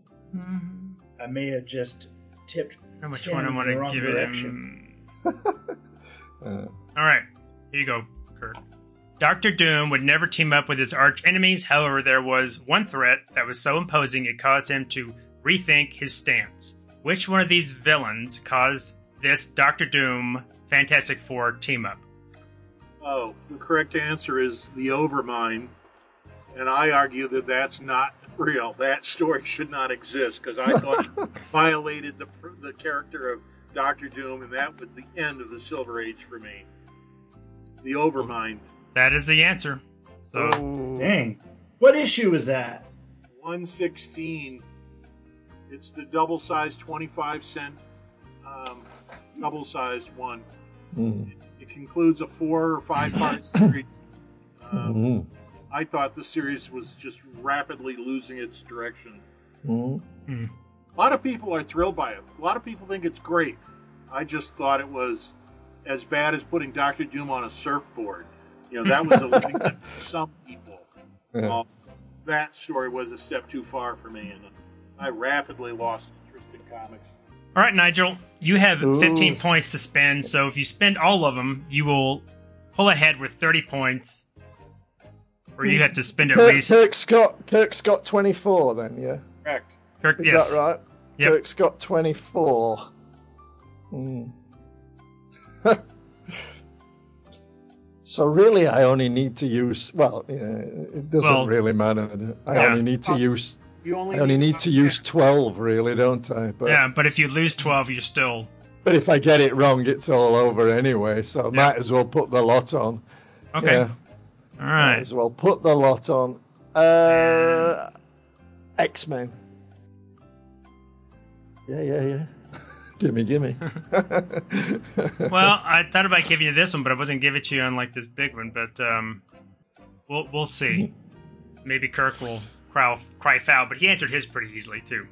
I may have just tipped. how much ten one I in want the to wrong give direction. it? Uh, All right. Here you go, Kirk. Doctor Doom would never team up with his arch enemies. However, there was one threat that was so imposing it caused him to rethink his stance. Which one of these villains caused this Doctor Doom Fantastic Four team up? Oh, the correct answer is The Overmind. And I argue that that's not real. That story should not exist because I thought it violated the the character of Doctor Doom, and that was the end of the Silver Age for me. The Overmind. That is the answer. So, oh. Dang. What issue is that? one sixteen. It's the double-sized twenty-five cent um, double-sized one. Mm. It, it concludes a four or five-part series. Um, Mm. I thought the series was just rapidly losing its direction. Mm. mm. A lot of people are thrilled by it. A lot of people think it's great. I just thought it was as bad as putting Doctor Doom on a surfboard. You know, that was a living thing for some people. Yeah. Well, that story was a step too far for me, and I rapidly lost interest in comics. All right, Nigel, you have Ooh. fifteen points to spend, so if you spend all of them, you will pull ahead with thirty points. Or you have to spend at Kirk, least... Kirk's got Kirk's got twenty-four then, yeah. Correct. Kirk, Is yes. that right? Yep. Kirk's got twenty-four. Mm. So really, I only need to use. Well, yeah, it doesn't Well, really matter. I yeah. only need to use. You only I only need need to use twelve, really, don't I? But Yeah, but if you lose twelve, you're still... but if I get it wrong, it's all over anyway. So I Yeah. might as well put the lot on. Okay. Yeah, All might right. as well put the lot on. Uh, X-Men. Yeah, yeah, yeah. Gimme, gimme. Well, I thought about giving you this one, but I wasn't giving it to you on like this big one. But um, we'll we'll see. Maybe Kirk will cry, cry foul, but he answered his pretty easily too.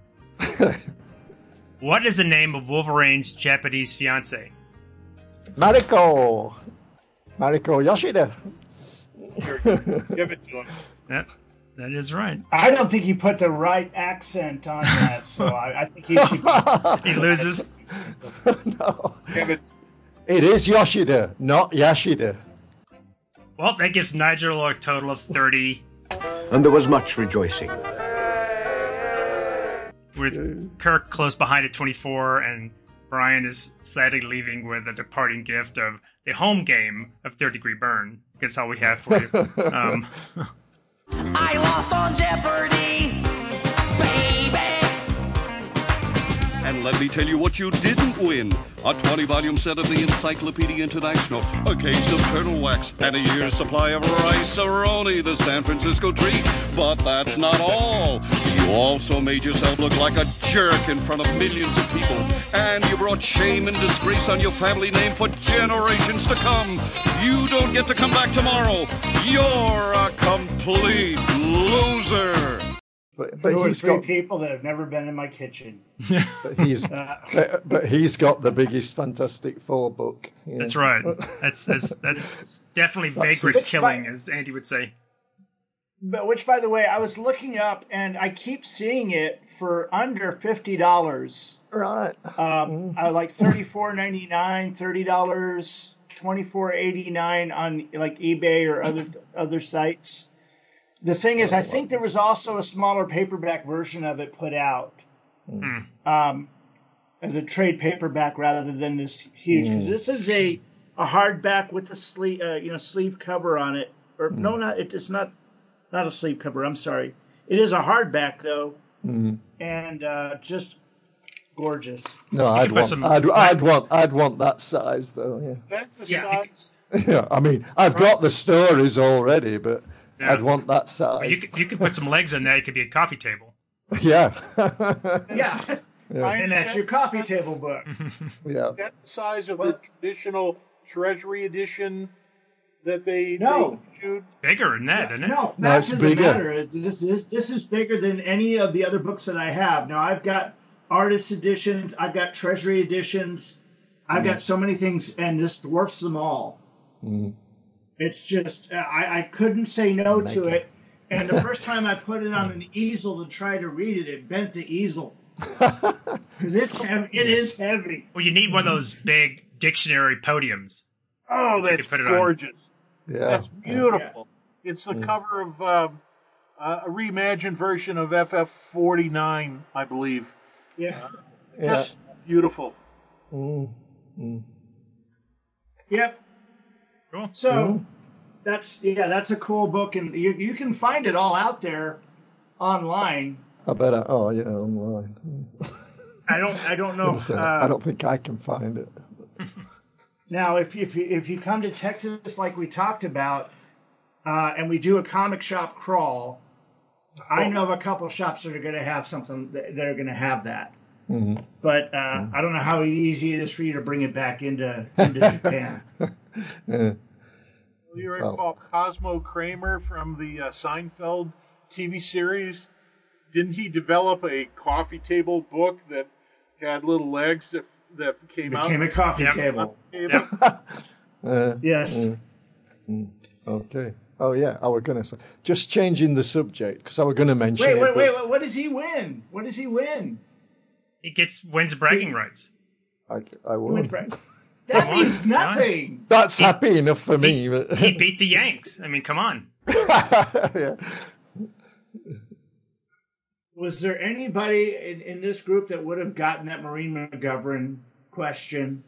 What is the name of Wolverine's Japanese fiance? Mariko. Mariko Yoshida. give it to him. That that is right. I don't think you put the right accent on that, so I, I think he should. He loses. No. Give it. It is Yoshida, not Yashida. Well, that gives Nigel a total of thirty, And there was much rejoicing. with Kirk close behind at twenty-four, and Brian is sadly leaving with a departing gift of the home game of Third Degree Burn. That's all we have for you. Um, I lost on Jeopardy, baby. And let me tell you what you didn't win. A twenty-volume set of the Encyclopedia International, a case of turtle wax, and a year's supply of rice-a-roni, the San Francisco treat. But that's not all. You also made yourself look like a jerk in front of millions of people. And you brought shame and disgrace on your family name for generations to come. You don't get to come back tomorrow. You're a complete loser. But, but Two or he's three got people that have never been in my kitchen. but he's Uh, but, but he's got the biggest Fantastic Four book. Yeah. that's right. That's that's, that's definitely That's vagrant his- killing, as Andy would say. But which, by the way, I was looking up, and I keep seeing it for under fifty dollars. Right. Um, I like thirty-four ninety-nine, thirty dollars, twenty-four eighty-nine on like eBay or other other sites. The thing is, I think there was also a smaller paperback version of it put out Hmm. um, as a trade paperback rather than this huge. Because this is a a hardback with a sleeve, uh, you know, sleeve cover on it. Or no, not it, it's not not a sleeve cover. I'm sorry. It is a hardback though, Mm. and uh, just gorgeous. No, I'd put want, some- I'd, I'd want, I'd want that size though. Yeah. That's the Yeah. size. Yeah. I mean, I've got the stories already, but Yeah. I'd want that Well, you size. could, you could put some legs in there. It could be a coffee table. Yeah. Yeah, Yeah. and that's your coffee table book. Yeah. Is that the size of the traditional Treasury edition that they, No. they issued? Bigger than that, isn't it? No, No, fact it's of the bigger. matter, this is this is bigger than any of the other books that I have. Now I've got artist editions, I've got treasury editions, I've got so many things, and this dwarfs them all. Mm. It's just I, I couldn't say no Make to it. it. And the first time I put it on an easel to try to read it, it bent the easel because it's heavy. It is heavy. Well, you need one of those big dictionary podiums. Oh, You that's could put it on. gorgeous. Yeah. That's beautiful. It's the cover of um, uh, a reimagined version of F F forty-nine, I believe. Yeah. Yeah. Just beautiful. Mm. Mm. Yep. Cool. So Mm-hmm. that's yeah, that's a cool book, and you you can find it all out there online. I better. Oh yeah, online. I don't I don't know. Say, Uh, I don't think I can find it. Now, if if you, if you come to Texas, like we talked about, uh, and we do a comic shop crawl, I know of a couple shops that are going to have something that that are going to have that. Mm-hmm. But uh, mm-hmm. I don't know how easy it is for you to bring it back into into Japan. Yeah. You recall oh. Cosmo Kramer from the uh, Seinfeld T V series? Didn't he develop a coffee table book that had little legs that that came Became out? Became a coffee yep. table. Yep. uh, yes. Uh, mm, okay. Oh yeah, I was going to say just changing the subject because I was going to mention. Wait, it, wait, but... wait, wait! What does he win? What does he win? He gets wins bragging he, rights. I, I won. That means nothing. That's he, happy enough for me. He, but... he beat the Yanks. I mean, come on. yeah. Was there anybody in, in this group that would have gotten that Maureen McGovern question?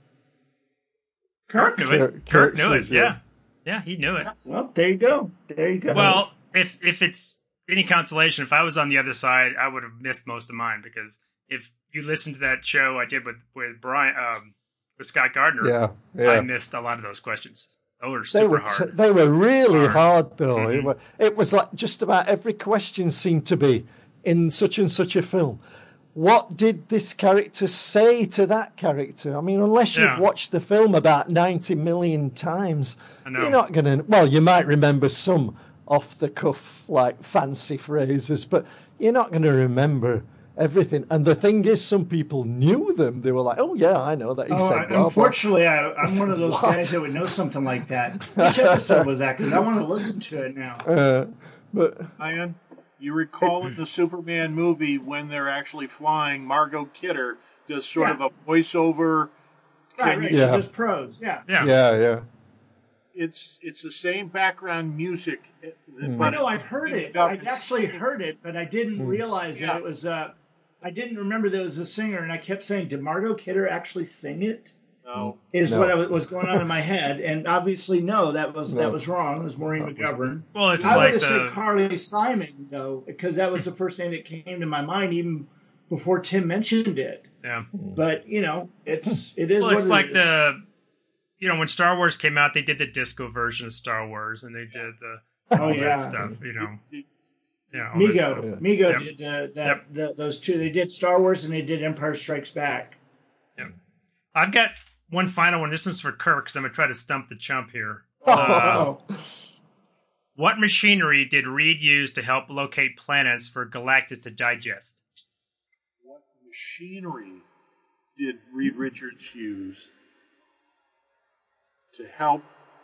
Kirk, Kirk knew it. Kirk, Kirk knew it. Yeah. yeah, yeah, he knew it. Well, there you go. There you go. Well, if if it's any consolation, if I was on the other side, I would have missed most of mine because if you listen to that show I did with with Brian, um, with Scott Gardner, yeah, yeah. I missed a lot of those questions. They were super they were hard. T- they were really hard, hard though. Mm-hmm. It, was, it was like just about every question seemed to be in such and such a film. What did this character say to that character? I mean, unless you've yeah. watched the film about ninety million times, I know. you're not going to... Well, you might remember some off-the-cuff, like, fancy phrases, but you're not going to remember everything. And the thing is, some people knew them. They were like, oh, yeah, I know that he oh, said I, blah, Unfortunately, blah. I, I'm one of those What? guys that would know something like that. Which episode was that? Because I want to listen to it now. Uh, but... Ian? You recall in the Superman movie when they're actually flying, Margot Kidder does sort yeah. of a voiceover. Right, right. Yeah. Just prose. Yeah. Yeah. Yeah, yeah. It's it's the same background music. Mm. I know, I've heard it. I actually heard it, but I didn't Mm. realize yeah. that it was. Uh, I didn't remember there was a singer, and I kept saying, "Did Margot Kidder actually sing it?" No. Is no. what I was, was going on in my head, and obviously, no, that was No. that was wrong. It was Maureen That was McGovern. Well, it's I like would have the said Carly Simon though, because that was the first name that came to my mind, even before Tim mentioned it. yeah. But you know, it's it is. Well, what it's it like is. the you know when Star Wars came out, they did the disco version of Star Wars, and they did the oh all yeah that stuff. You know, yeah, all that Mego, stuff. Mego Yep. did uh, that. Yep. The, those two. They did Star Wars and they did Empire Strikes Back. Yeah. I've got one final one. This one's for Kirk, because I'm going to try to stump the chump here. Oh, Uh, what machinery did Reed use to help locate planets for Galactus to digest? What machinery did Reed Richards use to help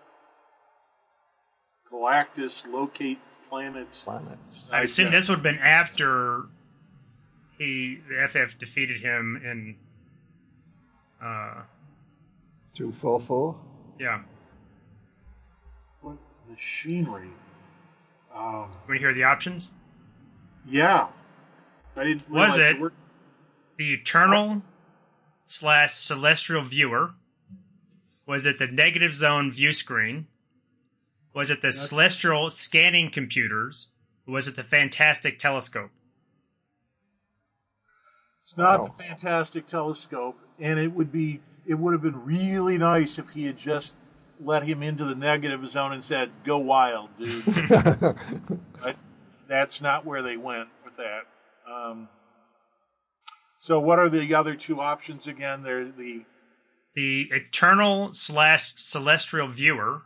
Galactus locate planets? Planets. I assume this would have been after he the F F defeated him in. Uh, two four four yeah. What machinery? Um, Want to hear the options? yeah. I didn't Was realize it the word- the Eternal slash Celestial Viewer? Was it the Negative Zone View Screen? Was it the Celestial Scanning Computers? Or was it the Fantastic Telescope? It's not Wow. the Fantastic Telescope, and it would be it would have been really nice if he had just let him into the negative zone and said, "Go wild, dude." But that's not where they went with that. Um, so, what are the other two options again? They're the The Eternal slash Celestial Viewer,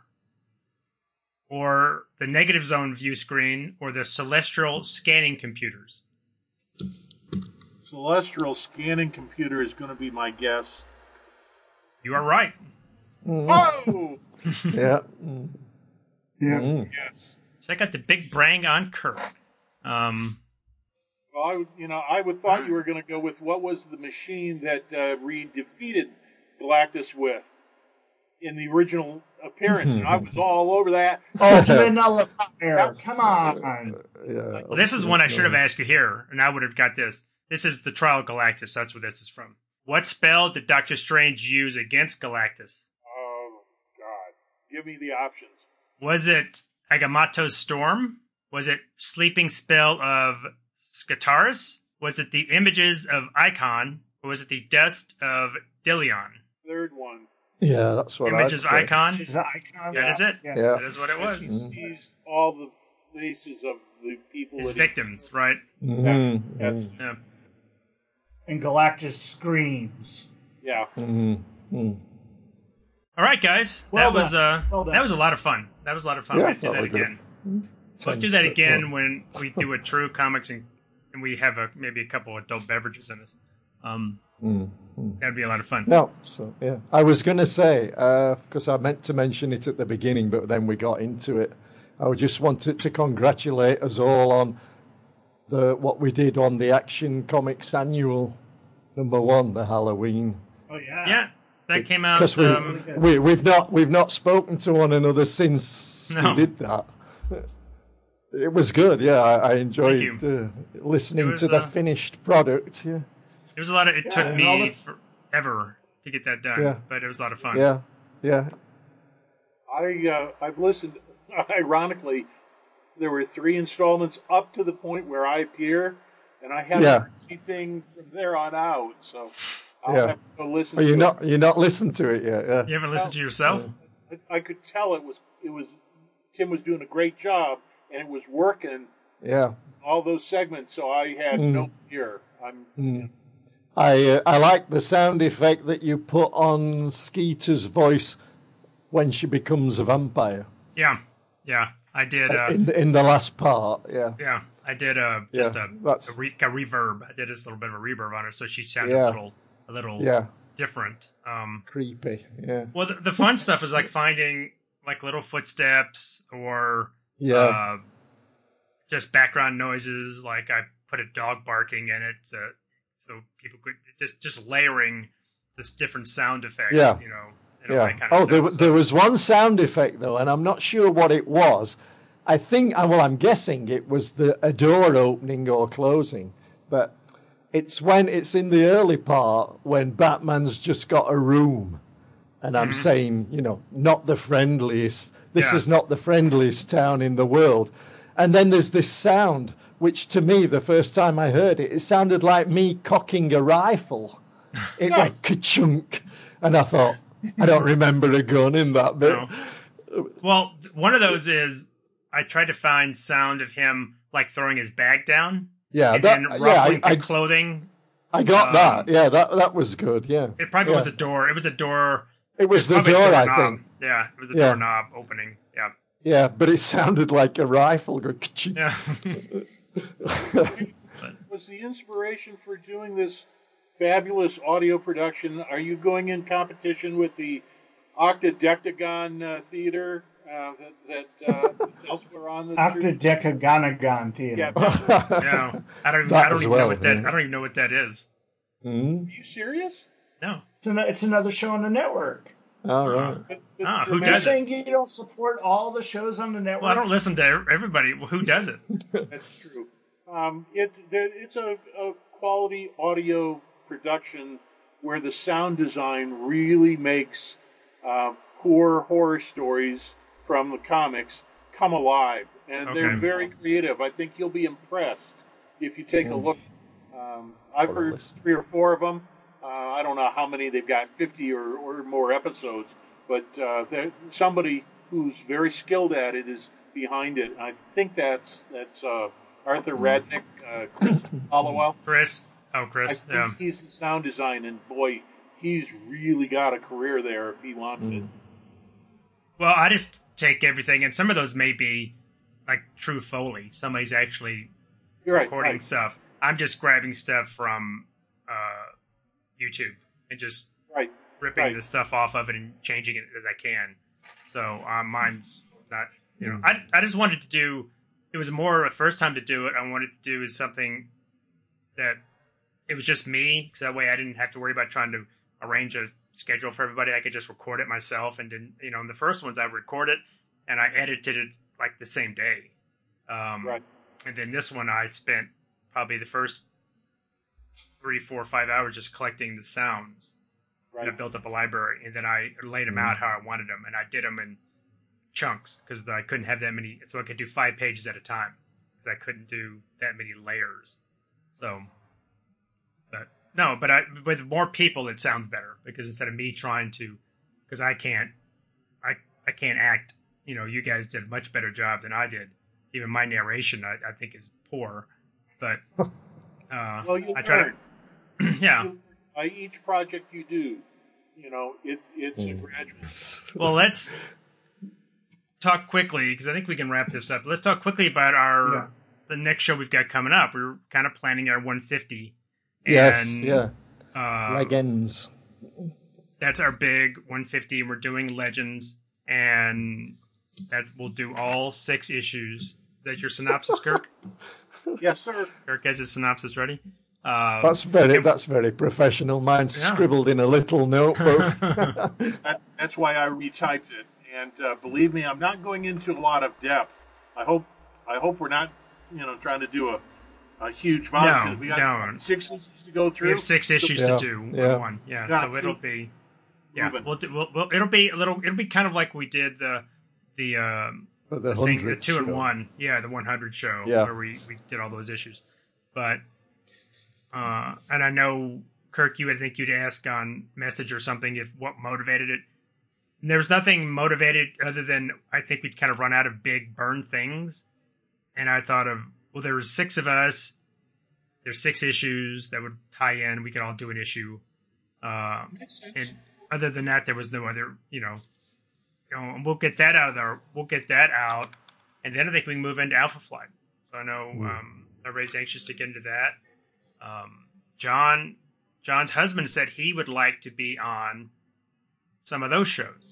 or the Negative Zone View Screen, or the Celestial Scanning Computers. celestial scanning computer is going to be my guess. You are right. Oh, Yeah. Mm. Yeah. Mm. yes. Check out the big brang on Kirk. Um, Well, I would, you know, I would thought you were going to go with what was the machine that uh, Reed defeated Galactus with in the original appearance, and I was all over that. Ultimate Nullifier. Come on. Yeah. well, this is one I should have asked you here, and I would have got this. This is the Trial of Galactus. That's where this is from. What spell did Doctor Strange use against Galactus? Oh God! Give me the options. Was it Agamotto's Storm? Was it Sleeping Spell of Scartaris? Was it the Images of Icon? Or was it the Dust of Dilion? Third one. Yeah, that's what Images I'd say. Icon? Images of Icon. That is it. Yeah. Yeah. That is what it was. He sees all the faces of the people. His that victims, he... right? Mhm, Yes. mhm, Yeah. And Galactus screams. Yeah. mhm, mhm. All right, guys. Well that was done. uh, Well done. that was a lot of fun. That was a lot of fun. Yeah, we have to do that that was good. again. Let's do Sounds that good again fun. when we do a true comics and, and we have a maybe a couple adult beverages in us. Um, Mm, mm. that'd be a lot of fun. No, so yeah, I was going to say because I meant to mention it at the beginning, but then we got into it. I just wanted to congratulate us all on the what we did on the Action Comics Annual number one, the Halloween. Oh yeah. Yeah, that came out. Because we, Um, we we've not we've not spoken to one another since No. we did that. It was good, yeah. I, I enjoyed Thank uh, listening It was, to the uh, finished product. Yeah, it was a lot of. It Yeah, took and all me the- forever to get that done, Yeah. but it was a lot of fun. yeah, yeah. I uh, I've listened. Ironically, there were three installments up to the point where I appear, and I haven't Yeah. heard anything from there on out. So I'll Yeah. have to go listen. Well, to you're it. not you're not listened to it yet. Yeah. You haven't listened to yourself? I, I could tell it was it was Tim was doing a great job, and it was working Yeah. all those segments. So I had Mm. no fear. I'm. Mm. I uh, I like the sound effect that you put on Skeeter's voice when she becomes a vampire Yeah, yeah. I did. Uh, in the, in the last part. Yeah. yeah, I did. Uh, just Yeah, a, that's- a, re- a reverb. I did just a little bit of a reverb on her, so she sounded Yeah. a little, a little Yeah. different. Um, Creepy. Yeah. well, the, the fun stuff is like finding like little footsteps or Yeah. uh, just background noises. Like I put a dog barking in it, uh, so people could just just layering this different sound effects. Yeah. You know. And all Yeah. that kind of Oh, there, stuff, so- there was one sound effect though, and I'm not sure what it was. I think, uh, well, I'm guessing it was the a door opening or closing, but it's when it's in the early part when Batman's just got a room, and I'm Mhm. saying, you know, not the friendliest. This Yeah. is not the friendliest town in the world, and then there's this sound, which to me, the first time I heard it, it sounded like me cocking a rifle. It went ka-chunk, and I thought, I don't remember a gun in that bit. No. Well, th- one of those is I tried to find sound of him like throwing his bag down Yeah, and that, then yeah, ruffling I, I, the clothing. I got um, that. Yeah, that that was good. Yeah, It probably yeah. was a door. It was a door. It was the probably a door, I doorknob. think. Yeah, it was a Yeah. doorknob opening. Yeah, Yeah, but it sounded like a rifle. Go ka-ching. yeah. Was the inspiration for doing this fabulous audio production? Are you going in competition with the Octadecagon uh, Theater uh, that, that uh, is elsewhere on the Octadecagonagon Theater. Yeah. yeah. I don't. Even, That I don't as even well, know what that. yeah. I don't even know what that is. Mm, Are you serious? No. It's, an, it's another show on the network. all right. But- but Ah, the who ma- You're does it? saying you don't support all the shows on the network? Well, I don't listen to everybody. Well, who does it? That's true. Um, it there, it's a, a quality audio production where the sound design really makes uh, poor horror stories from the comics come alive, and they're Okay. very creative. I think you'll be impressed if you take a look. Um, I've What a heard list. three or four of them. Uh, I don't know how many they've got, fifty or, or more episodes, but uh, there- somebody who's very skilled at it is behind it. I think that's that's uh, Arthur Radnick, uh, Chris Hollowell. Chris. Oh, I Chris. think Yeah. he's the sound design, and boy, he's really got a career there if he wants it. Well, I just take everything, and some of those may be like true Foley. Somebody's actually You're right. recording right. stuff. I'm just grabbing stuff from uh, YouTube and just Right. ripping Right. the stuff off of it and changing it as I can. So um, mine's not, you know, I, I just wanted to do, it was more a first time to do it. I wanted to do is something that it was just me. So that way I didn't have to worry about trying to arrange a schedule for everybody. I could just record it myself. And then, you know, in the first ones I would record it and I edited it like the same day. Um, Right. And then this one I spent probably the first three, four, five hours just collecting the sounds. Right. And I built up a library, and then I laid them out how I wanted them, and I did them in chunks because I couldn't have that many. So I could do five pages at a time because I couldn't do that many layers. So, but no, but I, with more people, it sounds better because instead of me trying to, because I can't, I, I can't act. You know, you guys did a much better job than I did. Even my narration, I, I think, is poor. But uh, well, you I try learn. to, yeah. You, by each project you do, you know, it, it's mm. a gradual. Well, let's talk quickly because I think we can wrap this up. Let's talk quickly about our yeah. the next show we've got coming up. We're kind of planning our one fifty. And, yes, yeah. Uh, Legends. That's our big one fifty. We're doing Legends, and that we'll do all six issues. Is that your synopsis, Kirk? Yes, sir. Kirk has his synopsis ready. Um, that's very and, that's very professional. Mine's yeah. scribbled in a little notebook. that, that's why I retyped it. And uh, believe me, I'm not going into a lot of depth. I hope I hope we're not, you know, trying to do a, a huge volume because no, we got no. six issues to go through. We have six issues yeah. to do. Yeah. One, yeah. yeah so it'll be, yeah. Moving. We'll, do, we'll, we'll it'll be a little. It'll be kind of like we did the the um the, the, thing, the two show. and one, yeah, the one hundred show yeah. where we we did all those issues, but. Uh, and I know, Kirk, you would think you'd ask on message or something if what motivated it. And there was nothing motivated other than I think we'd kind of run out of big burn things. And I thought of, well, there was six of us. There's six issues that would tie in. We could all do an issue. Uh, and other than that, there was no other, you know, you know, and we'll get that out of there. We'll get that out. And then I think we can move into Alpha Flight. So I know um, everybody's anxious to get into that. Um, John, John's husband said he would like to be on some of those shows.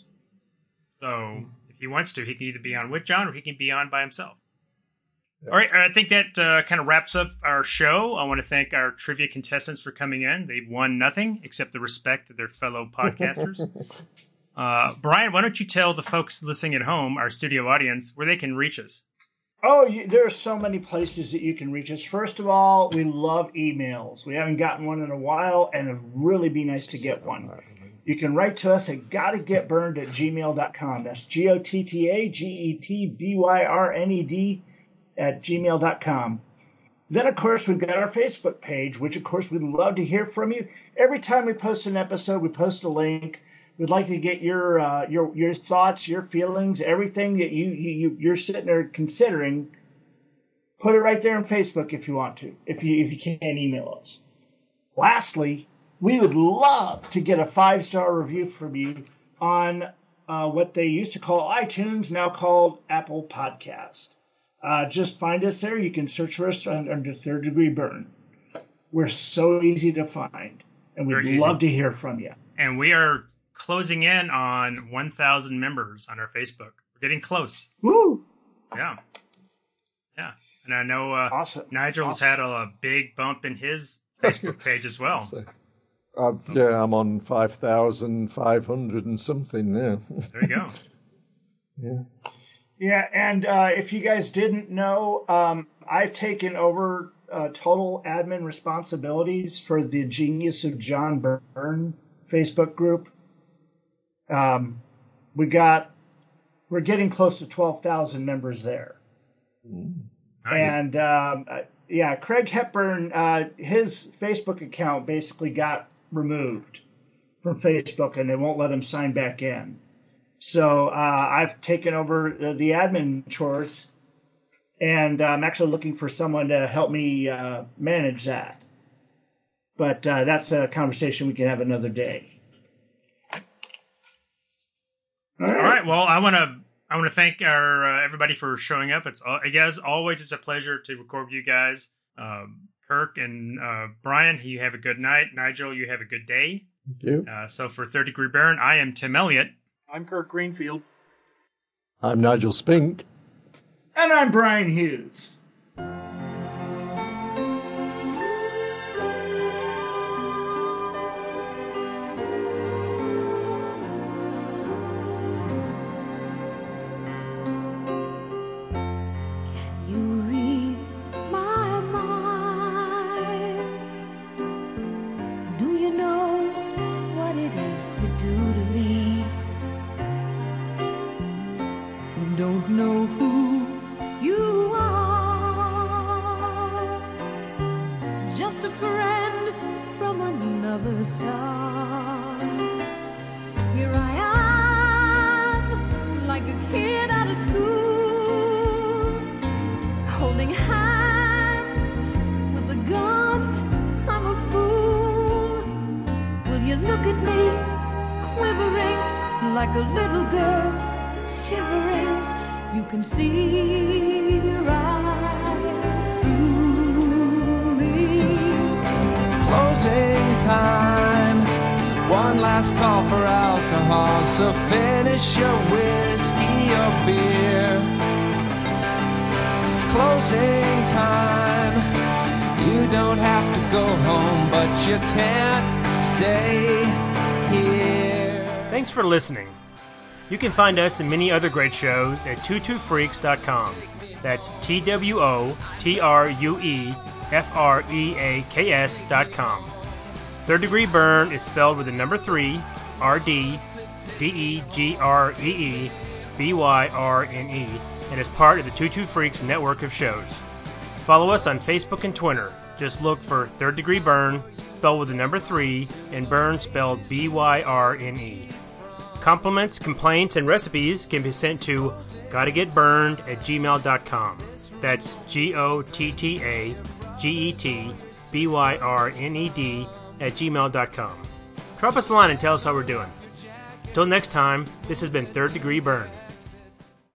So if he wants to, he can either be on with John or he can be on by himself. Yeah. All right. I think that uh, kind of wraps up our show. I want to thank our trivia contestants for coming in. They've won nothing except the respect of their fellow podcasters. uh, Brian, why don't you tell the folks listening at home, our studio audience, where they can reach us? Oh, you, there are so many places that you can reach us. First of all, we love emails. We haven't gotten one in a while, and it'd really be nice to get one. You can write to us at gottagetburned at gmail dot com. That's G O T T A G E T B Y R N E D at gmail dot com. Then, of course, we've got our Facebook page, which, of course, we'd love to hear from you. Every time we post an episode, we post a link. We'd like to get your uh, your your thoughts, your feelings, everything that you, you you're sitting there considering. Put it right there on Facebook if you want to. If you if you can't email us. Lastly, we would love to get a five star review from you on uh, what they used to call iTunes, now called Apple Podcast. Uh, just find us there. You can search for us under Third Degree Burn. We're so easy to find, and we'd Very love easy. to hear from you. And we are closing in on one thousand members on our Facebook. We're getting close. Woo! Yeah. Yeah. And I know uh, awesome. Nigel's awesome. had a, a big bump in his Facebook page as well. So, uh, yeah, I'm on five thousand five hundred and something now. There you go. Yeah. Yeah, and uh, if you guys didn't know, um, I've taken over uh, total admin responsibilities for the Genius of John Byrne Facebook group. Um, we got, we're getting close to twelve thousand members there. Mm. Nice. And, um, uh, yeah, Craig Hepburn, uh, his Facebook account basically got removed from Facebook and they won't let him sign back in. So, uh, I've taken over the, the admin chores and I'm actually looking for someone to help me, uh, manage that. But, uh, that's a conversation we can have another day. All right. All right. Well, I want to I want to thank our uh, everybody for showing up. It's uh, as always, it's a pleasure to record with you guys. Um, Kirk and uh, Brian, you have a good night. Nigel, you have a good day. Thank you. Uh, so for Third Degree Burn, I am Tim Elliott. I'm Kirk Greenfield. I'm Nigel Spink. And I'm Brian Hughes. from another star. Here I am, like a kid out of school, holding hands with a gun. I'm a fool. Will you look at me, quivering like a little girl, shivering? You can see right through me. Closing time, one last call for alcohol, so finish your whiskey or beer. Closing time, you don't have to go home, but you can't stay here. Thanks for listening. You can find us and many other great shows at two two freaks dot com. That's T W O T R U E F R E A K S dot com. Third Degree Burn is spelled with the number three, R D, D E G R E E, B Y R N E, and is part of the two two Freaks network of shows. Follow us on Facebook and Twitter. Just look for Third Degree Burn, spelled with the number three, and Burn spelled B Y R N E. Compliments, complaints, and recipes can be sent to gottagetburned at gmail dot com. That's G O T T A G E T B Y R N E D at gmail dot com. Drop us a line and tell us how we're doing. Until next time, this has been Third Degree Burn.